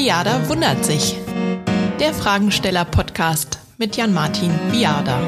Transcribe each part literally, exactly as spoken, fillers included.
Viada wundert sich. Der Fragensteller-Podcast mit Jan-Martin Viada.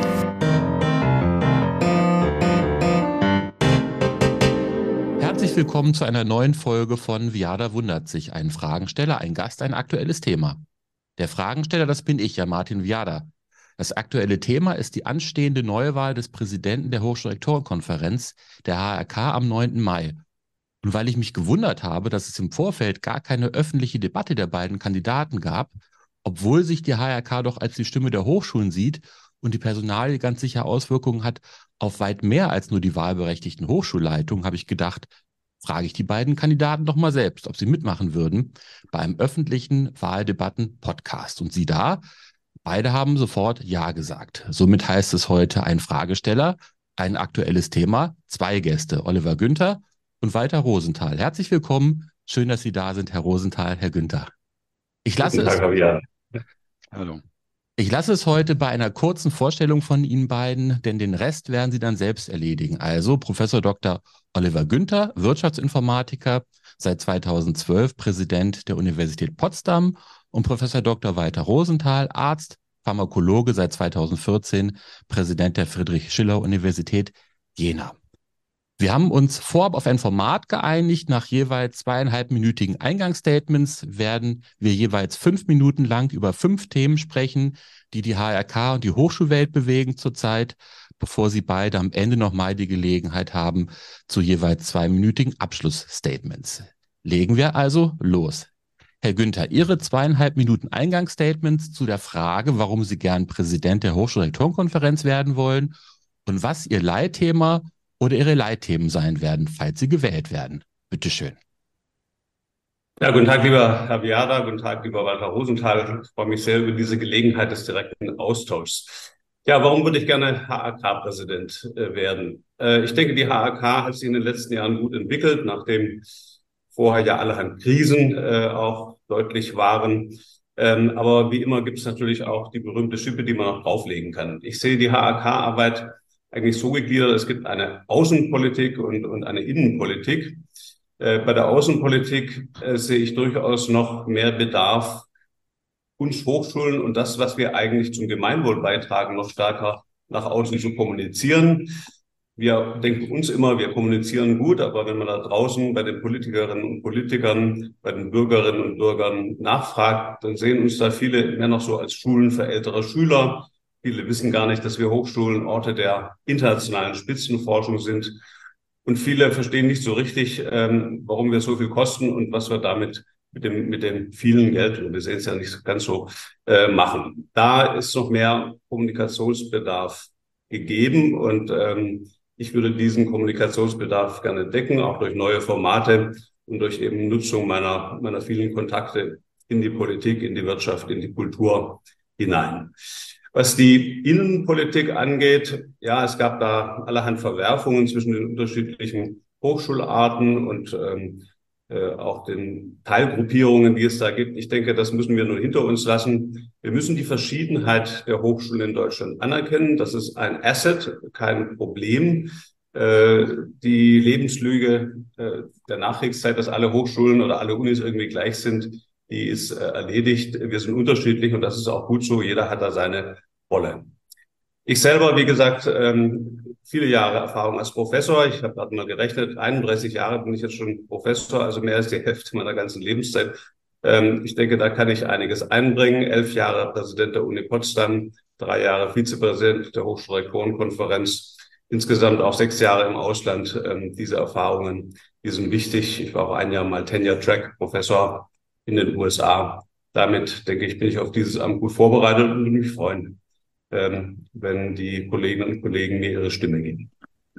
Herzlich willkommen zu einer neuen Folge von Viada wundert sich. Ein Fragensteller, ein Gast, ein aktuelles Thema. Der Fragensteller, das bin ich, Jan-Martin Viada. Das aktuelle Thema ist die anstehende Neuwahl des Präsidenten der Hochschulrektorenkonferenz, der H R K, am neunten Mai. Und weil ich mich gewundert habe, dass es im Vorfeld gar keine öffentliche Debatte der beiden Kandidaten gab, obwohl sich die H R K doch als die Stimme der Hochschulen sieht und die Personalie ganz sicher Auswirkungen hat auf weit mehr als nur die wahlberechtigten Hochschulleitungen, habe ich gedacht, frage ich die beiden Kandidaten doch mal selbst, ob sie mitmachen würden bei einem öffentlichen Wahldebatten-Podcast. Und sie da, beide haben sofort Ja gesagt. Somit heißt es heute ein Fragesteller, ein aktuelles Thema, zwei Gäste, Oliver Günther und Walter Rosenthal. Herzlich willkommen, schön, dass Sie da sind, Herr Rosenthal, Herr Günther. Ich lasse es, Hallo. ich lasse es heute bei einer kurzen Vorstellung von Ihnen beiden, denn den Rest werden Sie dann selbst erledigen. Also Professor Doktor Oliver Günther, Wirtschaftsinformatiker, seit zweitausendzwölf Präsident der Universität Potsdam, und Professor Doktor Walter Rosenthal, Arzt, Pharmakologe, seit zweitausendvierzehn Präsident der Friedrich-Schiller-Universität Jena. Wir haben uns vorab auf ein Format geeinigt. Nach jeweils zweieinhalbminütigen Eingangsstatements werden wir jeweils fünf Minuten lang über fünf Themen sprechen, die die H R K und die Hochschulwelt bewegen zurzeit, bevor Sie beide am Ende nochmal die Gelegenheit haben zu jeweils zweiminütigen Abschlussstatements. Legen wir also los. Herr Günther, Ihre zweieinhalb Minuten Eingangsstatements zu der Frage, warum Sie gern Präsident der Hochschulrektorenkonferenz werden wollen und was Ihr Leitthema oder Ihre Leitthemen sein werden, falls Sie gewählt werden. Bitte schön. Ja, guten Tag, lieber Herr Viada, guten Tag, lieber Walter Rosenthal. Ich freue mich sehr über diese Gelegenheit des direkten Austauschs. Ja, warum würde ich gerne H R K-Präsident äh, werden? Äh, ich denke, die H R K hat sich in den letzten Jahren gut entwickelt, nachdem vorher ja allerhand Krisen äh, auch deutlich waren. Ähm, aber wie immer gibt es natürlich auch die berühmte Schippe, die man noch drauflegen kann. Ich sehe die H R K-Arbeit eigentlich so gegliedert, es gibt eine Außenpolitik und, und eine Innenpolitik. Äh, bei der Außenpolitik äh, sehe ich durchaus noch mehr Bedarf, uns Hochschulen und das, was wir eigentlich zum Gemeinwohl beitragen, noch stärker nach außen zu kommunizieren. Wir denken uns immer, wir kommunizieren gut, aber wenn man da draußen bei den Politikerinnen und Politikern, bei den Bürgerinnen und Bürgern nachfragt, dann sehen uns da viele mehr noch so als Schulen für ältere Schüler. Viele wissen gar nicht, dass wir Hochschulen Orte der internationalen Spitzenforschung sind. Und viele verstehen nicht so richtig, ähm, warum wir so viel kosten und was wir damit mit dem, mit dem vielen Geld, und wir sehen es ja nicht ganz so, äh, machen. Da ist noch mehr Kommunikationsbedarf gegeben und ähm, ich würde diesen Kommunikationsbedarf gerne decken, auch durch neue Formate und durch eben Nutzung meiner, meiner vielen Kontakte in die Politik, in die Wirtschaft, in die Kultur hinein. Was die Innenpolitik angeht, ja, es gab da allerhand Verwerfungen zwischen den unterschiedlichen Hochschularten und ähm, äh, auch den Teilgruppierungen, die es da gibt. Ich denke, das müssen wir nur hinter uns lassen. Wir müssen die Verschiedenheit der Hochschulen in Deutschland anerkennen. Das ist ein Asset, kein Problem. Äh, die Lebenslüge äh, der Nachkriegszeit, dass alle Hochschulen oder alle Unis irgendwie gleich sind, die ist äh, erledigt. Wir sind unterschiedlich und das ist auch gut so. Jeder hat da seine Rolle. Ich selber, wie gesagt, ähm, viele Jahre Erfahrung als Professor. Ich habe gerade mal gerechnet, einunddreißig Jahre bin ich jetzt schon Professor, also mehr als die Hälfte meiner ganzen Lebenszeit. Ähm, ich denke, da kann ich einiges einbringen. Elf Jahre Präsident der Uni Potsdam, drei Jahre Vizepräsident der Hochschulrektorenkonferenz, insgesamt auch sechs Jahre im Ausland. Ähm, diese Erfahrungen, die sind wichtig. Ich war auch ein Jahr mal Tenure-Track-Professor in den U S A. Damit, denke ich, bin ich auf dieses Amt gut vorbereitet und würde mich freuen, ähm, wenn die Kolleginnen und Kollegen mir ihre Stimme geben.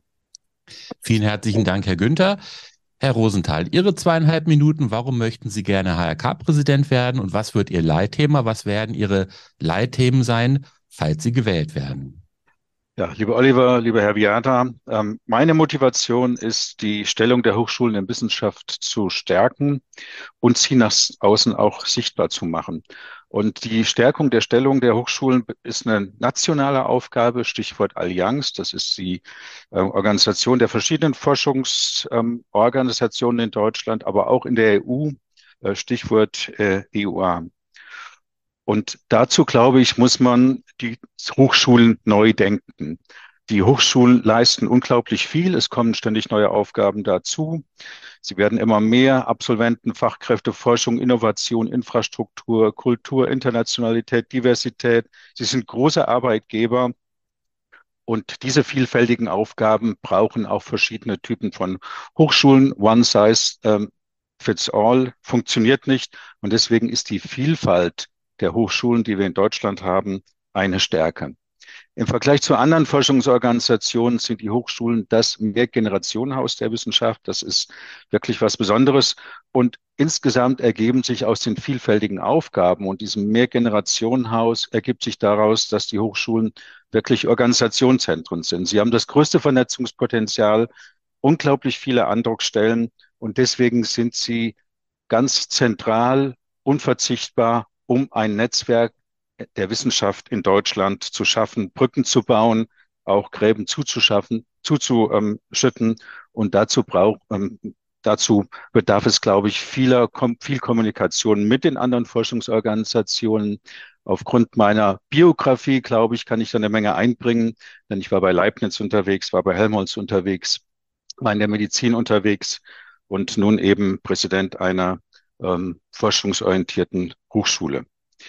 Vielen herzlichen Dank, Herr Günther. Herr Rosenthal, Ihre zweieinhalb Minuten, warum möchten Sie gerne H R K-Präsident werden und was wird Ihr Leitthema, was werden Ihre Leitthemen sein, falls Sie gewählt werden? Ja, lieber Oliver, lieber Herr Viada, ähm, meine Motivation ist, die Stellung der Hochschulen in Wissenschaft zu stärken und sie nach außen auch sichtbar zu machen. Und die Stärkung der Stellung der Hochschulen ist eine nationale Aufgabe, Stichwort Allianz. Das ist die äh, Organisation der verschiedenen Forschungsorganisationen ähm, in Deutschland, aber auch in der E U äh, Stichwort äh, E U A. Und dazu, glaube ich, muss man die Hochschulen neu denken. Die Hochschulen leisten unglaublich viel. Es kommen ständig neue Aufgaben dazu. Sie werden immer mehr Absolventen, Fachkräfte, Forschung, Innovation, Infrastruktur, Kultur, Internationalität, Diversität. Sie sind große Arbeitgeber. Und diese vielfältigen Aufgaben brauchen auch verschiedene Typen von Hochschulen. One size ähm, fits all funktioniert nicht. Und deswegen ist die Vielfalt der Hochschulen, die wir in Deutschland haben, eine Stärke. Im Vergleich zu anderen Forschungsorganisationen sind die Hochschulen das Mehrgenerationenhaus der Wissenschaft. Das ist wirklich was Besonderes. Und insgesamt ergeben sich aus den vielfältigen Aufgaben und diesem Mehrgenerationenhaus ergibt sich daraus, dass die Hochschulen wirklich Organisationszentren sind. Sie haben das größte Vernetzungspotenzial, unglaublich viele Andockstellen und deswegen sind sie ganz zentral, unverzichtbar, um ein Netzwerk der Wissenschaft in Deutschland zu schaffen, Brücken zu bauen, auch Gräben zuzuschaffen, zuzuschütten. Und dazu braucht, ähm, dazu bedarf es, glaube ich, vieler, kom viel Kommunikation mit den anderen Forschungsorganisationen. Aufgrund meiner Biografie, glaube ich, kann ich da eine Menge einbringen, denn ich war bei Leibniz unterwegs, war bei Helmholtz unterwegs, war in der Medizin unterwegs und nun eben Präsident einer ähm, forschungsorientierten Hochschule.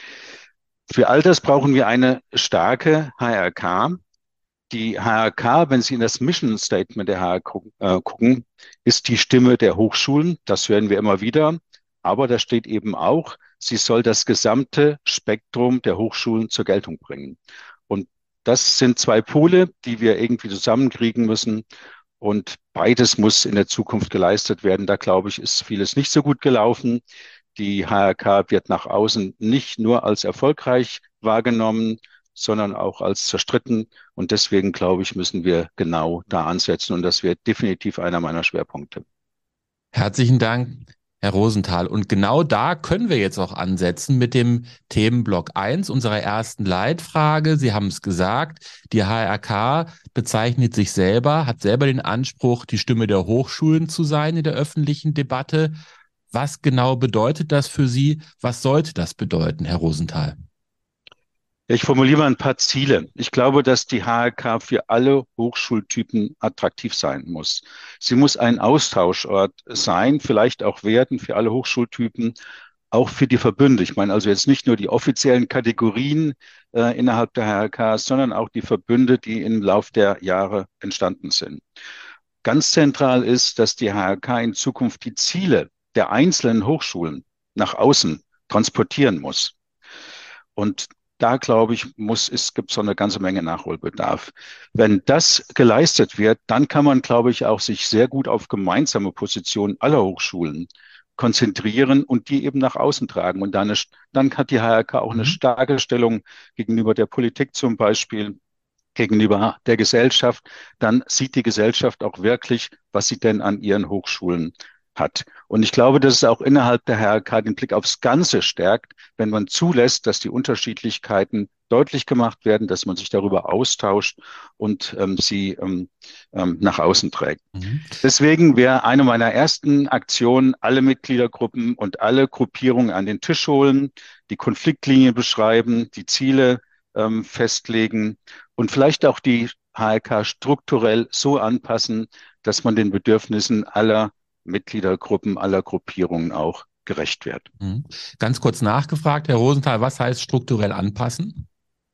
Für all das brauchen wir eine starke H R K. Die H R K, wenn Sie in das Mission Statement der H R K äh, gucken, ist die Stimme der Hochschulen. Das hören wir immer wieder. Aber da steht eben auch, sie soll das gesamte Spektrum der Hochschulen zur Geltung bringen. Und das sind zwei Pole, die wir irgendwie zusammenkriegen müssen. Und beides muss in der Zukunft geleistet werden. Da, glaube ich, ist vieles nicht so gut gelaufen. Die H R K wird nach außen nicht nur als erfolgreich wahrgenommen, sondern auch als zerstritten. Und deswegen, glaube ich, müssen wir genau da ansetzen. Und das wird definitiv einer meiner Schwerpunkte. Herzlichen Dank, Herr Rosenthal. Und genau da können wir jetzt auch ansetzen mit dem Themenblock eins unserer ersten Leitfrage. Sie haben es gesagt, die H R K bezeichnet sich selber, hat selber den Anspruch, die Stimme der Hochschulen zu sein in der öffentlichen Debatte. Was genau bedeutet das für Sie? Was sollte das bedeuten, Herr Rosenthal? Ich formuliere mal ein paar Ziele. Ich glaube, dass die H R K für alle Hochschultypen attraktiv sein muss. Sie muss ein Austauschort sein, vielleicht auch werden für alle Hochschultypen, auch für die Verbünde. Ich meine also jetzt nicht nur die offiziellen Kategorien äh, innerhalb der H R K, sondern auch die Verbünde, die im Lauf der Jahre entstanden sind. Ganz zentral ist, dass die H R K in Zukunft die Ziele der einzelnen Hochschulen nach außen transportieren muss. Und da, glaube ich, muss, es gibt so eine ganze Menge Nachholbedarf. Wenn das geleistet wird, dann kann man, glaube ich, auch sich sehr gut auf gemeinsame Positionen aller Hochschulen konzentrieren und die eben nach außen tragen. Und dann, dann hat die H R K auch eine starke Stellung gegenüber der Politik zum Beispiel, gegenüber der Gesellschaft. Dann sieht die Gesellschaft auch wirklich, was sie denn an ihren Hochschulen hat. Und ich glaube, dass es auch innerhalb der H R K den Blick aufs Ganze stärkt, wenn man zulässt, dass die Unterschiedlichkeiten deutlich gemacht werden, dass man sich darüber austauscht und ähm, sie ähm, ähm, nach außen trägt. Mhm. Deswegen wäre eine meiner ersten Aktionen, alle Mitgliedergruppen und alle Gruppierungen an den Tisch holen, die Konfliktlinie beschreiben, die Ziele ähm, festlegen und vielleicht auch die H R K strukturell so anpassen, dass man den Bedürfnissen aller Mitgliedergruppen, aller Gruppierungen auch gerecht wird. Ganz kurz nachgefragt, Herr Rosenthal, was heißt strukturell anpassen?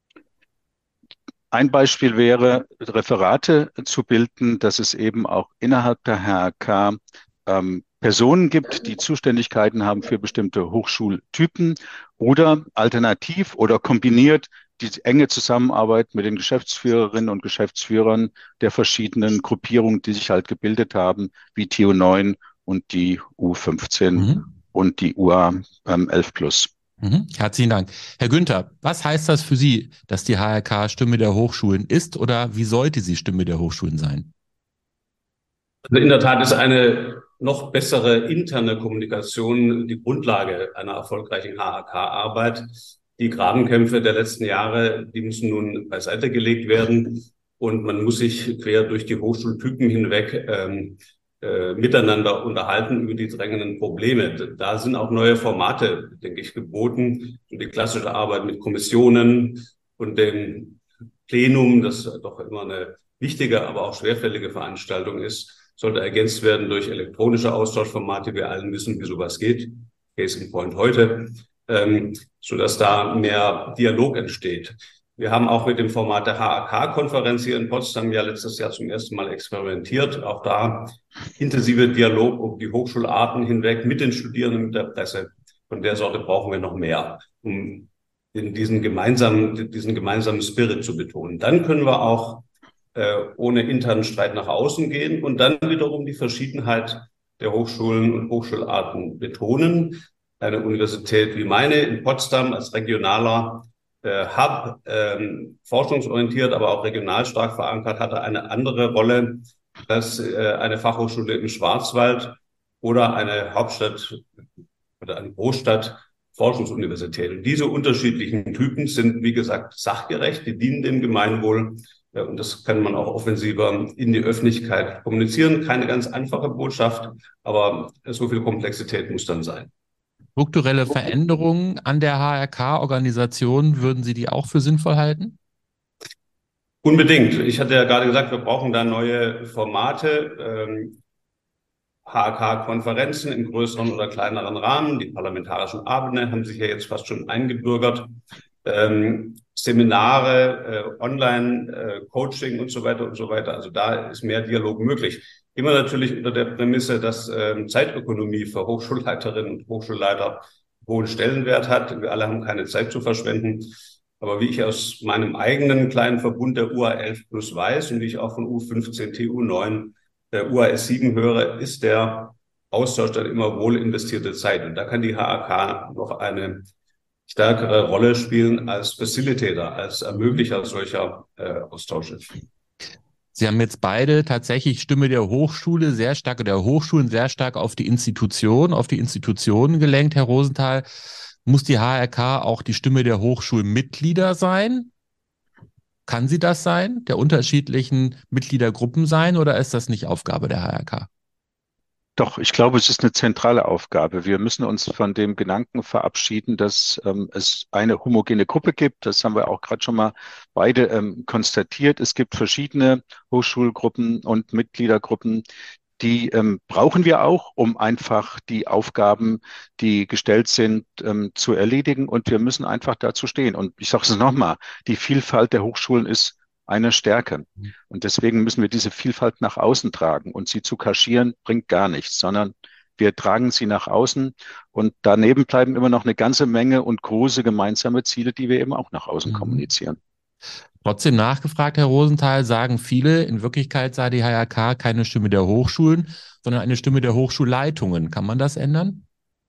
Ein Beispiel wäre, Referate zu bilden, dass es eben auch innerhalb der H R K ähm, Personen gibt, die Zuständigkeiten haben für bestimmte Hochschultypen oder alternativ oder kombiniert die enge Zusammenarbeit mit den Geschäftsführerinnen und Geschäftsführern der verschiedenen Gruppierungen, die sich halt gebildet haben, wie T U neun und die U fünfzehn mhm. und die U A elf plus. Mhm. Herzlichen Dank. Herr Günther, was heißt das für Sie, dass die H R K Stimme der Hochschulen ist oder wie sollte sie Stimme der Hochschulen sein? Also in der Tat ist eine noch bessere interne Kommunikation die Grundlage einer erfolgreichen H R K-Arbeit. Die Grabenkämpfe der letzten Jahre, die müssen nun beiseite gelegt werden und man muss sich quer durch die Hochschultypen hinweg ähm, äh, miteinander unterhalten über die drängenden Probleme. Da sind auch neue Formate, denke ich, geboten. Und die klassische Arbeit mit Kommissionen und dem Plenum, das doch immer eine wichtige, aber auch schwerfällige Veranstaltung ist, sollte ergänzt werden durch elektronische Austauschformate. Wir allen wissen, wie sowas geht. Case in point heute, ähm, sodass da mehr Dialog entsteht. Wir haben auch mit dem Format der H A K-Konferenz hier in Potsdam ja letztes Jahr zum ersten Mal experimentiert. Auch da intensive Dialog um die Hochschularten hinweg mit den Studierenden, mit der Presse. Von der Sorte brauchen wir noch mehr, um in diesen gemeinsamen, diesen gemeinsamen Spirit zu betonen. Dann können wir auch äh, ohne internen Streit nach außen gehen und dann wiederum die Verschiedenheit der Hochschulen und Hochschularten betonen. Eine Universität wie meine in Potsdam als regionaler äh, Hub, ähm, forschungsorientiert, aber auch regional stark verankert, hatte eine andere Rolle als äh, eine Fachhochschule im Schwarzwald oder eine Hauptstadt oder eine Großstadt Forschungsuniversität. Und diese unterschiedlichen Typen sind, wie gesagt, sachgerecht, die dienen dem Gemeinwohl. Ja, und das kann man auch offensiver in die Öffentlichkeit kommunizieren. Keine ganz einfache Botschaft, aber so viel Komplexität muss dann sein. Strukturelle Veränderungen an der H R K-Organisation, würden Sie die auch für sinnvoll halten? Unbedingt. Ich hatte ja gerade gesagt, wir brauchen da neue Formate, ähm, H R K-Konferenzen im größeren oder kleineren Rahmen. Die parlamentarischen Abende haben sich ja jetzt fast schon eingebürgert. Ähm, Seminare, äh, Online-Coaching äh, und so weiter und so weiter. Also da ist mehr Dialog möglich. Immer natürlich unter der Prämisse, dass ähm, Zeitökonomie für Hochschulleiterinnen und Hochschulleiter hohen Stellenwert hat. Wir alle haben keine Zeit zu verschwenden. Aber wie ich aus meinem eigenen kleinen Verbund der U A elf plus weiß und wie ich auch von U fünfzehn, T U neun, der U A S sieben höre, ist der Austausch dann immer wohl investierte Zeit. Und da kann die H R K noch eine stärkere Rolle spielen als Facilitator, als Ermöglicher solcher äh, Austausche. Sie haben jetzt beide tatsächlich Stimme der Hochschule sehr stark, oder der Hochschulen sehr stark auf die Institution, auf die Institutionen gelenkt, Herr Rosenthal. Muss die H R K auch die Stimme der Hochschulmitglieder sein? Kann sie das sein, der unterschiedlichen Mitgliedergruppen sein, oder ist das nicht Aufgabe der H R K? Doch, ich glaube, es ist eine zentrale Aufgabe. Wir müssen uns von dem Gedanken verabschieden, dass ähm, es eine homogene Gruppe gibt. Das haben wir auch gerade schon mal beide ähm, konstatiert. Es gibt verschiedene Hochschulgruppen und Mitgliedergruppen, die ähm, brauchen wir auch, um einfach die Aufgaben, die gestellt sind, ähm, zu erledigen. Und wir müssen einfach dazu stehen. Und ich sage es nochmal, die Vielfalt der Hochschulen ist eine Stärke. Und deswegen müssen wir diese Vielfalt nach außen tragen. Und sie zu kaschieren, bringt gar nichts, sondern wir tragen sie nach außen. Und daneben bleiben immer noch eine ganze Menge und große gemeinsame Ziele, die wir eben auch nach außen Mhm. kommunizieren. Trotzdem nachgefragt, Herr Rosenthal, sagen viele, in Wirklichkeit sei die H R K keine Stimme der Hochschulen, sondern eine Stimme der Hochschulleitungen. Kann man das ändern?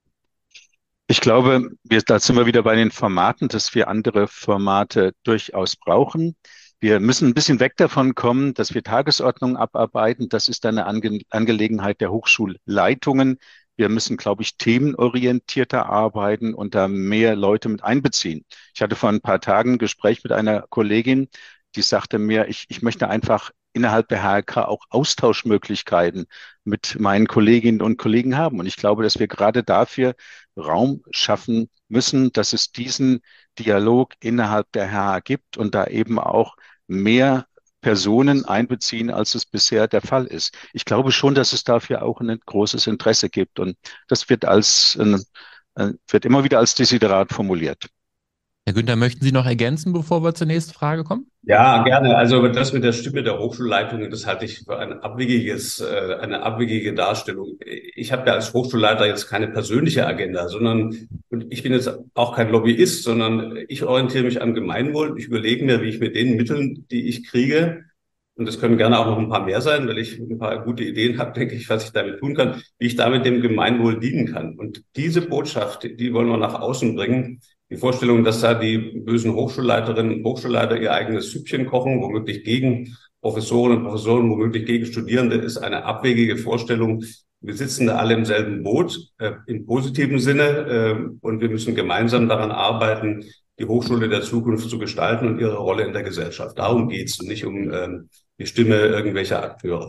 Ich glaube, wir, da sind wir wieder bei den Formaten, dass wir andere Formate durchaus brauchen. Wir müssen ein bisschen weg davon kommen, dass wir Tagesordnungen abarbeiten. Das ist eine Ange Angelegenheit der Hochschulleitungen. Wir müssen, glaube ich, themenorientierter arbeiten und da mehr Leute mit einbeziehen. Ich hatte vor ein paar Tagen ein Gespräch mit einer Kollegin, die sagte mir, ich, ich möchte einfach innerhalb der H R K auch Austauschmöglichkeiten mit meinen Kolleginnen und Kollegen haben. Und ich glaube, dass wir gerade dafür Raum schaffen müssen, dass es diesen Dialog innerhalb der H R gibt und da eben auch mehr Personen einbeziehen, als es bisher der Fall ist. Ich glaube schon, dass es dafür auch ein großes Interesse gibt und das wird als äh, wird immer wieder als Desiderat formuliert. Herr Günther, möchten Sie noch ergänzen, bevor wir zur nächsten Frage kommen? Ja, gerne. Also das mit der Stimme der Hochschulleitungen, das halte ich für ein abwegiges, äh, eine abwegige Darstellung. Ich habe ja als Hochschulleiter jetzt keine persönliche Agenda, sondern und ich bin jetzt auch kein Lobbyist, sondern ich orientiere mich am Gemeinwohl. Ich überlege mir, wie ich mit den Mitteln, die ich kriege, und das können gerne auch noch ein paar mehr sein, weil ich ein paar gute Ideen habe, denke ich, was ich damit tun kann, wie ich damit dem Gemeinwohl dienen kann. Und diese Botschaft, die wollen wir nach außen bringen. Die Vorstellung, dass da die bösen Hochschulleiterinnen und Hochschulleiter ihr eigenes Süppchen kochen, womöglich gegen Professoren und Professoren, womöglich gegen Studierende, ist eine abwegige Vorstellung. Wir sitzen da alle im selben Boot, äh, im positiven Sinne, äh, und wir müssen gemeinsam daran arbeiten, die Hochschule der Zukunft zu gestalten und ihre Rolle in der Gesellschaft. Darum geht's und nicht um äh, die Stimme irgendwelcher Akteure.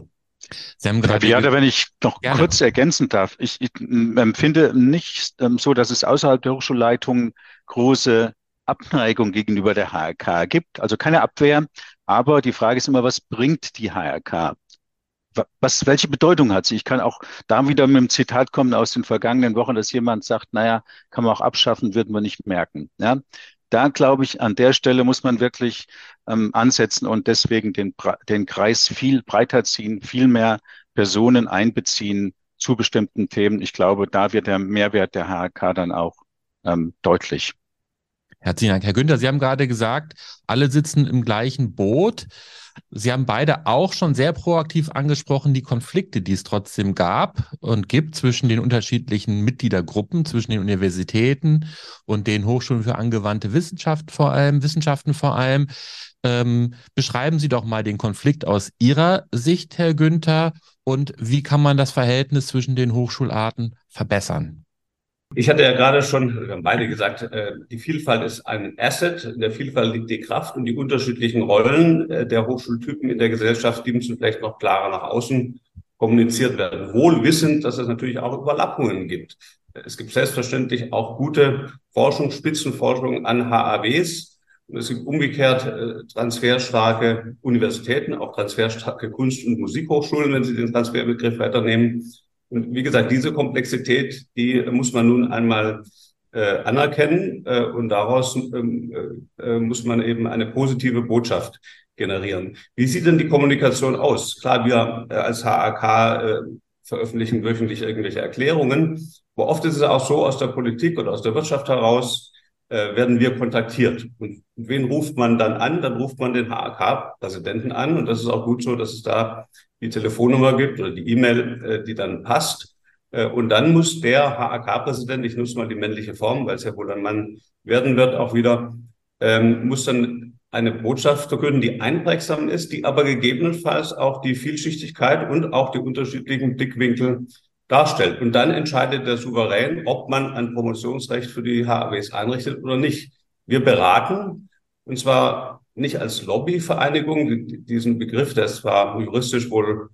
Sie haben Herr gerade Viada, ge- wenn ich noch gerne. kurz ergänzen darf, ich, ich m, empfinde nicht ähm, so, dass es außerhalb der Hochschulleitung große Abneigung gegenüber der H R K gibt, also keine Abwehr, aber die Frage ist immer, was bringt die H R K? Wa- Was, welche Bedeutung hat sie? Ich kann auch da wieder mit einem Zitat kommen aus den vergangenen Wochen, dass jemand sagt, naja, kann man auch abschaffen, wird man nicht merken. Ja? Da glaube ich, an der Stelle muss man wirklich ähm, ansetzen und deswegen den, Bra- den Kreis viel breiter ziehen, viel mehr Personen einbeziehen zu bestimmten Themen. Ich glaube, da wird der Mehrwert der H R K dann auch ähm, deutlich. Herzlichen Dank, Herr Günther. Sie haben gerade gesagt, alle sitzen im gleichen Boot. Sie haben beide auch schon sehr proaktiv angesprochen, die Konflikte, die es trotzdem gab und gibt zwischen den unterschiedlichen Mitgliedergruppen, zwischen den Universitäten und den Hochschulen für angewandte Wissenschaft vor allem, Wissenschaften vor allem. Ähm, beschreiben Sie doch mal den Konflikt aus Ihrer Sicht, Herr Günther, und wie kann man das Verhältnis zwischen den Hochschularten verbessern? Ich hatte ja gerade schon, wir haben beide gesagt, äh, die Vielfalt ist ein Asset. In der Vielfalt liegt die Kraft und die unterschiedlichen Rollen äh, der Hochschultypen in der Gesellschaft, die müssen vielleicht noch klarer nach außen kommuniziert werden. Wohl wissend, dass es natürlich auch Überlappungen gibt. Es gibt selbstverständlich auch gute Forschung, Spitzenforschung an H A Ws. Und es gibt umgekehrt äh, transferstarke Universitäten, auch transferstarke Kunst- und Musikhochschulen, wenn Sie den Transferbegriff weiternehmen. Und wie gesagt, diese Komplexität, die muss man nun einmal äh, anerkennen äh, und daraus ähm, äh, muss man eben eine positive Botschaft generieren. Wie sieht denn die Kommunikation aus? Klar, wir äh, als H A K äh, veröffentlichen wöchentlich irgendwelche Erklärungen, aber oft ist es auch so, aus der Politik oder aus der Wirtschaft heraus äh, werden wir kontaktiert. Und wen ruft man dann an? Dann ruft man den H A K-Präsidenten an und das ist auch gut so, dass es da die Telefonnummer gibt oder die E-Mail, äh, die dann passt. Äh, und dann muss der H A K-Präsident, ich nutze mal die männliche Form, weil es ja wohl ein Mann werden wird, auch wieder, ähm, muss dann eine Botschaft verkünden, die einprägsam ist, die aber gegebenenfalls auch die Vielschichtigkeit und auch die unterschiedlichen Blickwinkel darstellt. Und dann entscheidet der Souverän, ob man ein Promotionsrecht für die H A Ws einrichtet oder nicht. Wir beraten, und zwar nicht als Lobbyvereinigung. Diesen Begriff, der ist zwar juristisch wohl,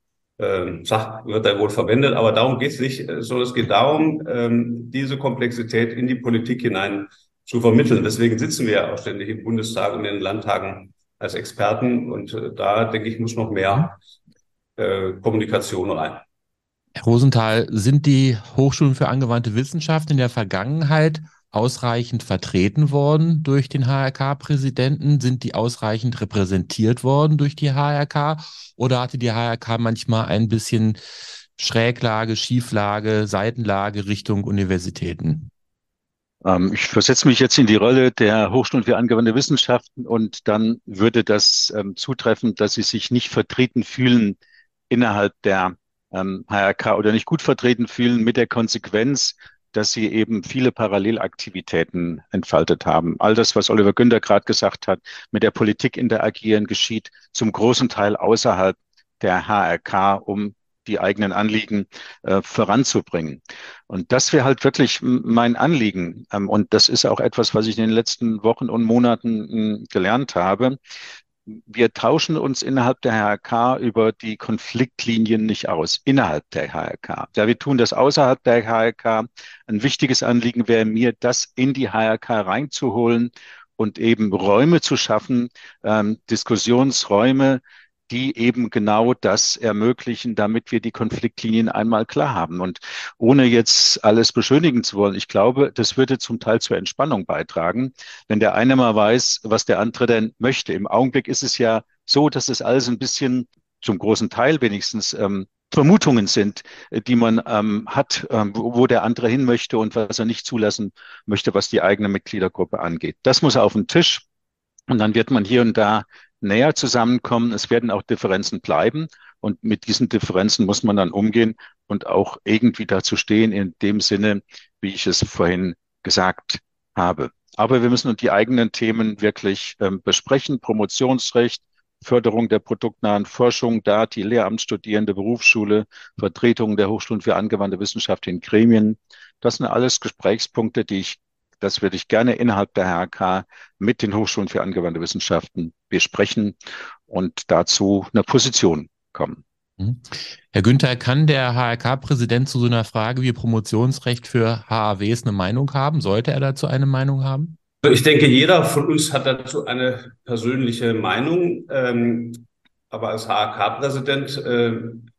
äh, sagt, wird er wohl verwendet, aber darum geht es nicht, sondern es geht darum, ähm, diese Komplexität in die Politik hinein zu vermitteln. Deswegen sitzen wir ja auch ständig im Bundestag und in den Landtagen als Experten und äh, da, denke ich, muss noch mehr äh, Kommunikation rein. Herr Rosenthal, sind die Hochschulen für angewandte Wissenschaft in der Vergangenheit ausreichend vertreten worden durch den H R K-Präsidenten? Sind die ausreichend repräsentiert worden durch die H R K? Oder hatte die H R K manchmal ein bisschen Schräglage, Schieflage, Seitenlage Richtung Universitäten? Ähm, ich versetze mich jetzt in die Rolle der Hochschulen für angewandte Wissenschaften und dann würde das ähm, zutreffen, dass sie sich nicht vertreten fühlen innerhalb der ähm, H R K oder nicht gut vertreten fühlen mit der Konsequenz, dass sie eben viele Parallelaktivitäten entfaltet haben. All das, was Oliver Günther gerade gesagt hat, mit der Politik interagieren, geschieht zum großen Teil außerhalb der H R K, um die eigenen Anliegen äh, voranzubringen. Und das wäre halt wirklich mein Anliegen. Ähm, und das ist auch etwas, was ich in den letzten Wochen und Monaten mh, gelernt habe. Wir tauschen uns innerhalb der H R K über die Konfliktlinien nicht aus, innerhalb der H R K. Ja, wir tun das außerhalb der H R K. Ein wichtiges Anliegen wäre mir, das in die H R K reinzuholen und eben Räume zu schaffen, ähm, Diskussionsräume, die eben genau das ermöglichen, damit wir die Konfliktlinien einmal klar haben. Und ohne jetzt alles beschönigen zu wollen, ich glaube, das würde zum Teil zur Entspannung beitragen, wenn der eine mal weiß, was der andere denn möchte. Im Augenblick ist es ja so, dass es alles ein bisschen, zum großen Teil wenigstens, ähm, Vermutungen sind, äh, die man ähm, hat, ähm, wo, wo der andere hin möchte und was er nicht zulassen möchte, was die eigene Mitgliedergruppe angeht. Das muss auf den Tisch und dann wird man hier und da näher zusammenkommen. Es werden auch Differenzen bleiben und mit diesen Differenzen muss man dann umgehen und auch irgendwie dazu stehen in dem Sinne, wie ich es vorhin gesagt habe. Aber wir müssen die eigenen Themen wirklich ähm, besprechen. Promotionsrecht, Förderung der produktnahen Forschung, D A T I, Lehramtsstudierende, Berufsschule, Vertretung der Hochschulen für angewandte Wissenschaft in Gremien. Das sind alles Gesprächspunkte, die ich, das würde ich gerne innerhalb der H R K mit den Hochschulen für angewandte Wissenschaften besprechen und dazu eine Position kommen. Mhm. Herr Günther, kann der H R K-Präsident zu so einer Frage wie Promotionsrecht für H A Ws eine Meinung haben? Sollte er dazu eine Meinung haben? Ich denke, jeder von uns hat dazu eine persönliche Meinung. Ähm, aber als H R K-Präsident äh,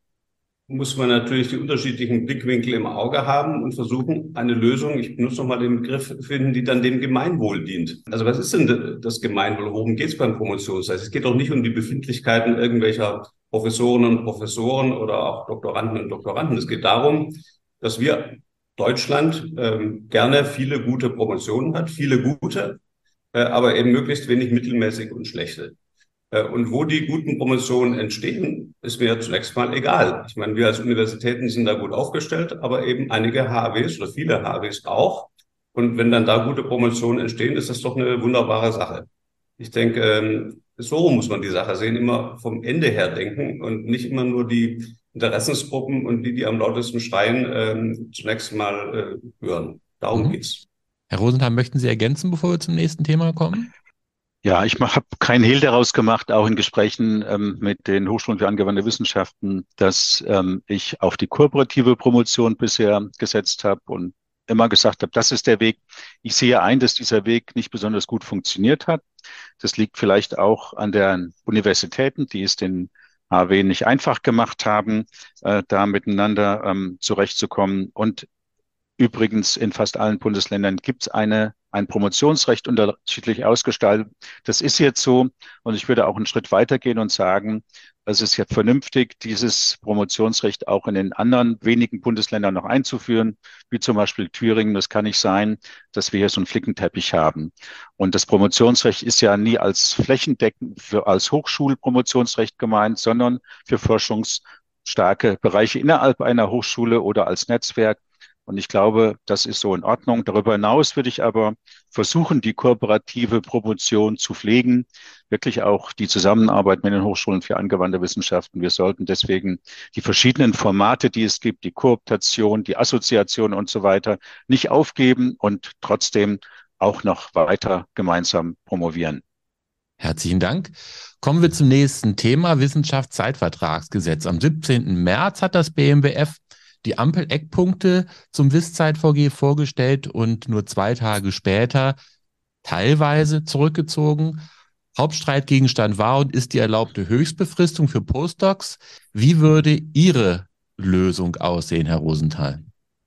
muss man natürlich die unterschiedlichen Blickwinkel im Auge haben und versuchen, eine Lösung, ich benutze nochmal den Begriff, finden, die dann dem Gemeinwohl dient. Also was ist denn das Gemeinwohl? Worum geht es beim Promotionsrecht? Es geht doch nicht um die Befindlichkeiten irgendwelcher Professorinnen und Professoren oder auch Doktoranden und Doktoranden. Es geht darum, dass wir Deutschland ähm, gerne viele gute Promotionen hat, viele gute, äh, aber eben möglichst wenig mittelmäßig und schlechte. Äh, Und wo die guten Promotionen entstehen, ist mir zunächst mal egal. Ich meine, wir als Universitäten sind da gut aufgestellt, aber eben einige H A Ws oder viele H A Ws auch. Und wenn dann da gute Promotionen entstehen, ist das doch eine wunderbare Sache. Ich denke, ähm, so muss man die Sache sehen, immer vom Ende her denken und nicht immer nur die Interessensgruppen und die, die am lautesten schreien, ähm, zunächst mal äh, hören. Darum Mhm. geht's. Herr Rosenthal, möchten Sie ergänzen, bevor wir zum nächsten Thema kommen? Ja, ich habe keinen Hehl daraus gemacht, auch in Gesprächen ähm, mit den Hochschulen für angewandte Wissenschaften, dass ähm, ich auf die kooperative Promotion bisher gesetzt habe und immer gesagt habe, das ist der Weg. Ich sehe ein, dass dieser Weg nicht besonders gut funktioniert hat. Das liegt vielleicht auch an den Universitäten, die es den H W nicht einfach gemacht haben, äh, da miteinander ähm, zurechtzukommen. Und übrigens, in fast allen Bundesländern gibt es eine, ein Promotionsrecht unterschiedlich ausgestaltet. Das ist jetzt so. Und ich würde auch einen Schritt weitergehen und sagen, es ist jetzt vernünftig, dieses Promotionsrecht auch in den anderen wenigen Bundesländern noch einzuführen, wie zum Beispiel Thüringen. Das kann nicht sein, dass wir hier so einen Flickenteppich haben. Und das Promotionsrecht ist ja nie als flächendeckend für, als Hochschulpromotionsrecht gemeint, sondern für forschungsstarke Bereiche innerhalb einer Hochschule oder als Netzwerk. Und ich glaube, das ist so in Ordnung. Darüber hinaus würde ich aber versuchen, die kooperative Promotion zu pflegen, wirklich auch die Zusammenarbeit mit den Hochschulen für angewandte Wissenschaften. Wir sollten deswegen die verschiedenen Formate, die es gibt, die Kooptation, die Assoziation und so weiter, nicht aufgeben und trotzdem auch noch weiter gemeinsam promovieren. Herzlichen Dank. Kommen wir zum nächsten Thema, Wissenschaftszeitvertragsgesetz. Am siebzehnten März hat das B M B F die Ampel-Eckpunkte zum W I S-Zeit-V G vorgestellt und nur zwei Tage später teilweise zurückgezogen. Hauptstreitgegenstand war und ist die erlaubte Höchstbefristung für Postdocs. Wie würde Ihre Lösung aussehen, Herr Rosenthal?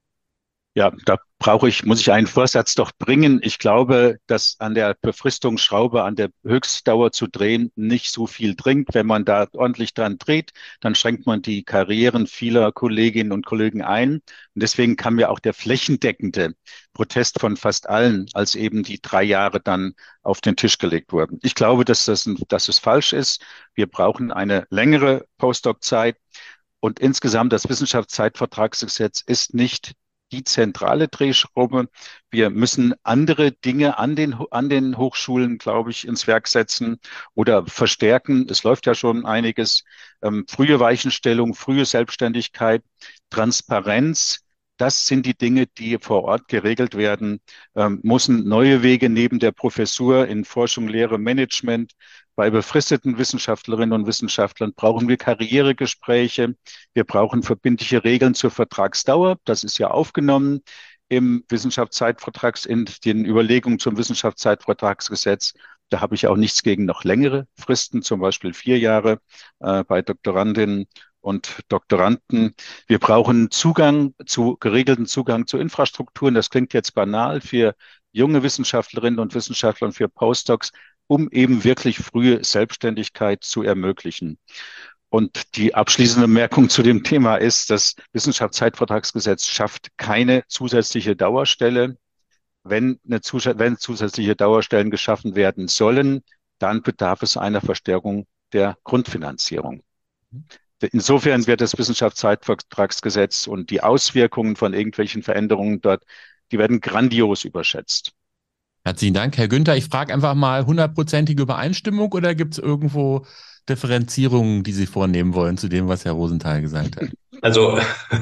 Ja, da brauche ich, muss ich einen Vorsatz doch bringen. Ich glaube, dass an der Befristungsschraube, an der Höchstdauer zu drehen, nicht so viel bringt. Wenn man da ordentlich dran dreht, dann schränkt man die Karrieren vieler Kolleginnen und Kollegen ein. Und deswegen kam ja auch der flächendeckende Protest von fast allen, als eben die drei Jahre dann auf den Tisch gelegt wurden. Ich glaube, dass das, ein, dass es falsch ist. Wir brauchen eine längere Postdoc-Zeit. Und insgesamt das Wissenschaftszeitvertragsgesetz ist nicht die zentrale Drehschraube. Wir müssen andere Dinge an den, an den Hochschulen, glaube ich, ins Werk setzen oder verstärken. Es läuft ja schon einiges. Ähm, frühe Weichenstellung, frühe Selbstständigkeit, Transparenz. Das sind die Dinge, die vor Ort geregelt werden ähm, müssen. Neue Wege neben der Professur in Forschung, Lehre, Management. Bei befristeten Wissenschaftlerinnen und Wissenschaftlern brauchen wir Karrieregespräche. Wir brauchen verbindliche Regeln zur Vertragsdauer. Das ist ja aufgenommen im Wissenschaftszeitvertrags, in den Überlegungen zum Wissenschaftszeitvertragsgesetz. Da habe ich auch nichts gegen noch längere Fristen, zum Beispiel vier Jahre äh, bei Doktorandinnen und Doktoranden. Wir brauchen Zugang zu geregelten Zugang zu Infrastrukturen. Das klingt jetzt banal für junge Wissenschaftlerinnen und Wissenschaftler und für Postdocs, um eben wirklich frühe Selbstständigkeit zu ermöglichen. Und die abschließende Bemerkung zu dem Thema ist, das Wissenschaftszeitvertragsgesetz schafft keine zusätzliche Dauerstelle. Wenn, eine zus wenn zusätzliche Dauerstellen geschaffen werden sollen, dann bedarf es einer Verstärkung der Grundfinanzierung. Insofern wird das Wissenschaftszeitvertragsgesetz und die Auswirkungen von irgendwelchen Veränderungen dort, die werden grandios überschätzt. Herzlichen Dank, Herr Günther. Ich frage einfach mal, hundertprozentige Übereinstimmung oder gibt es irgendwo Differenzierungen, die Sie vornehmen wollen zu dem, was Herr Rosenthal gesagt hat? Also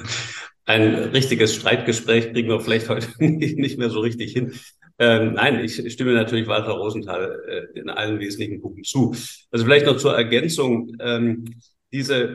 ein richtiges Streitgespräch kriegen wir vielleicht heute nicht mehr so richtig hin. Ähm, nein, ich stimme natürlich Walter Rosenthal äh, in allen wesentlichen Punkten zu. Also vielleicht noch zur Ergänzung. Ähm, diese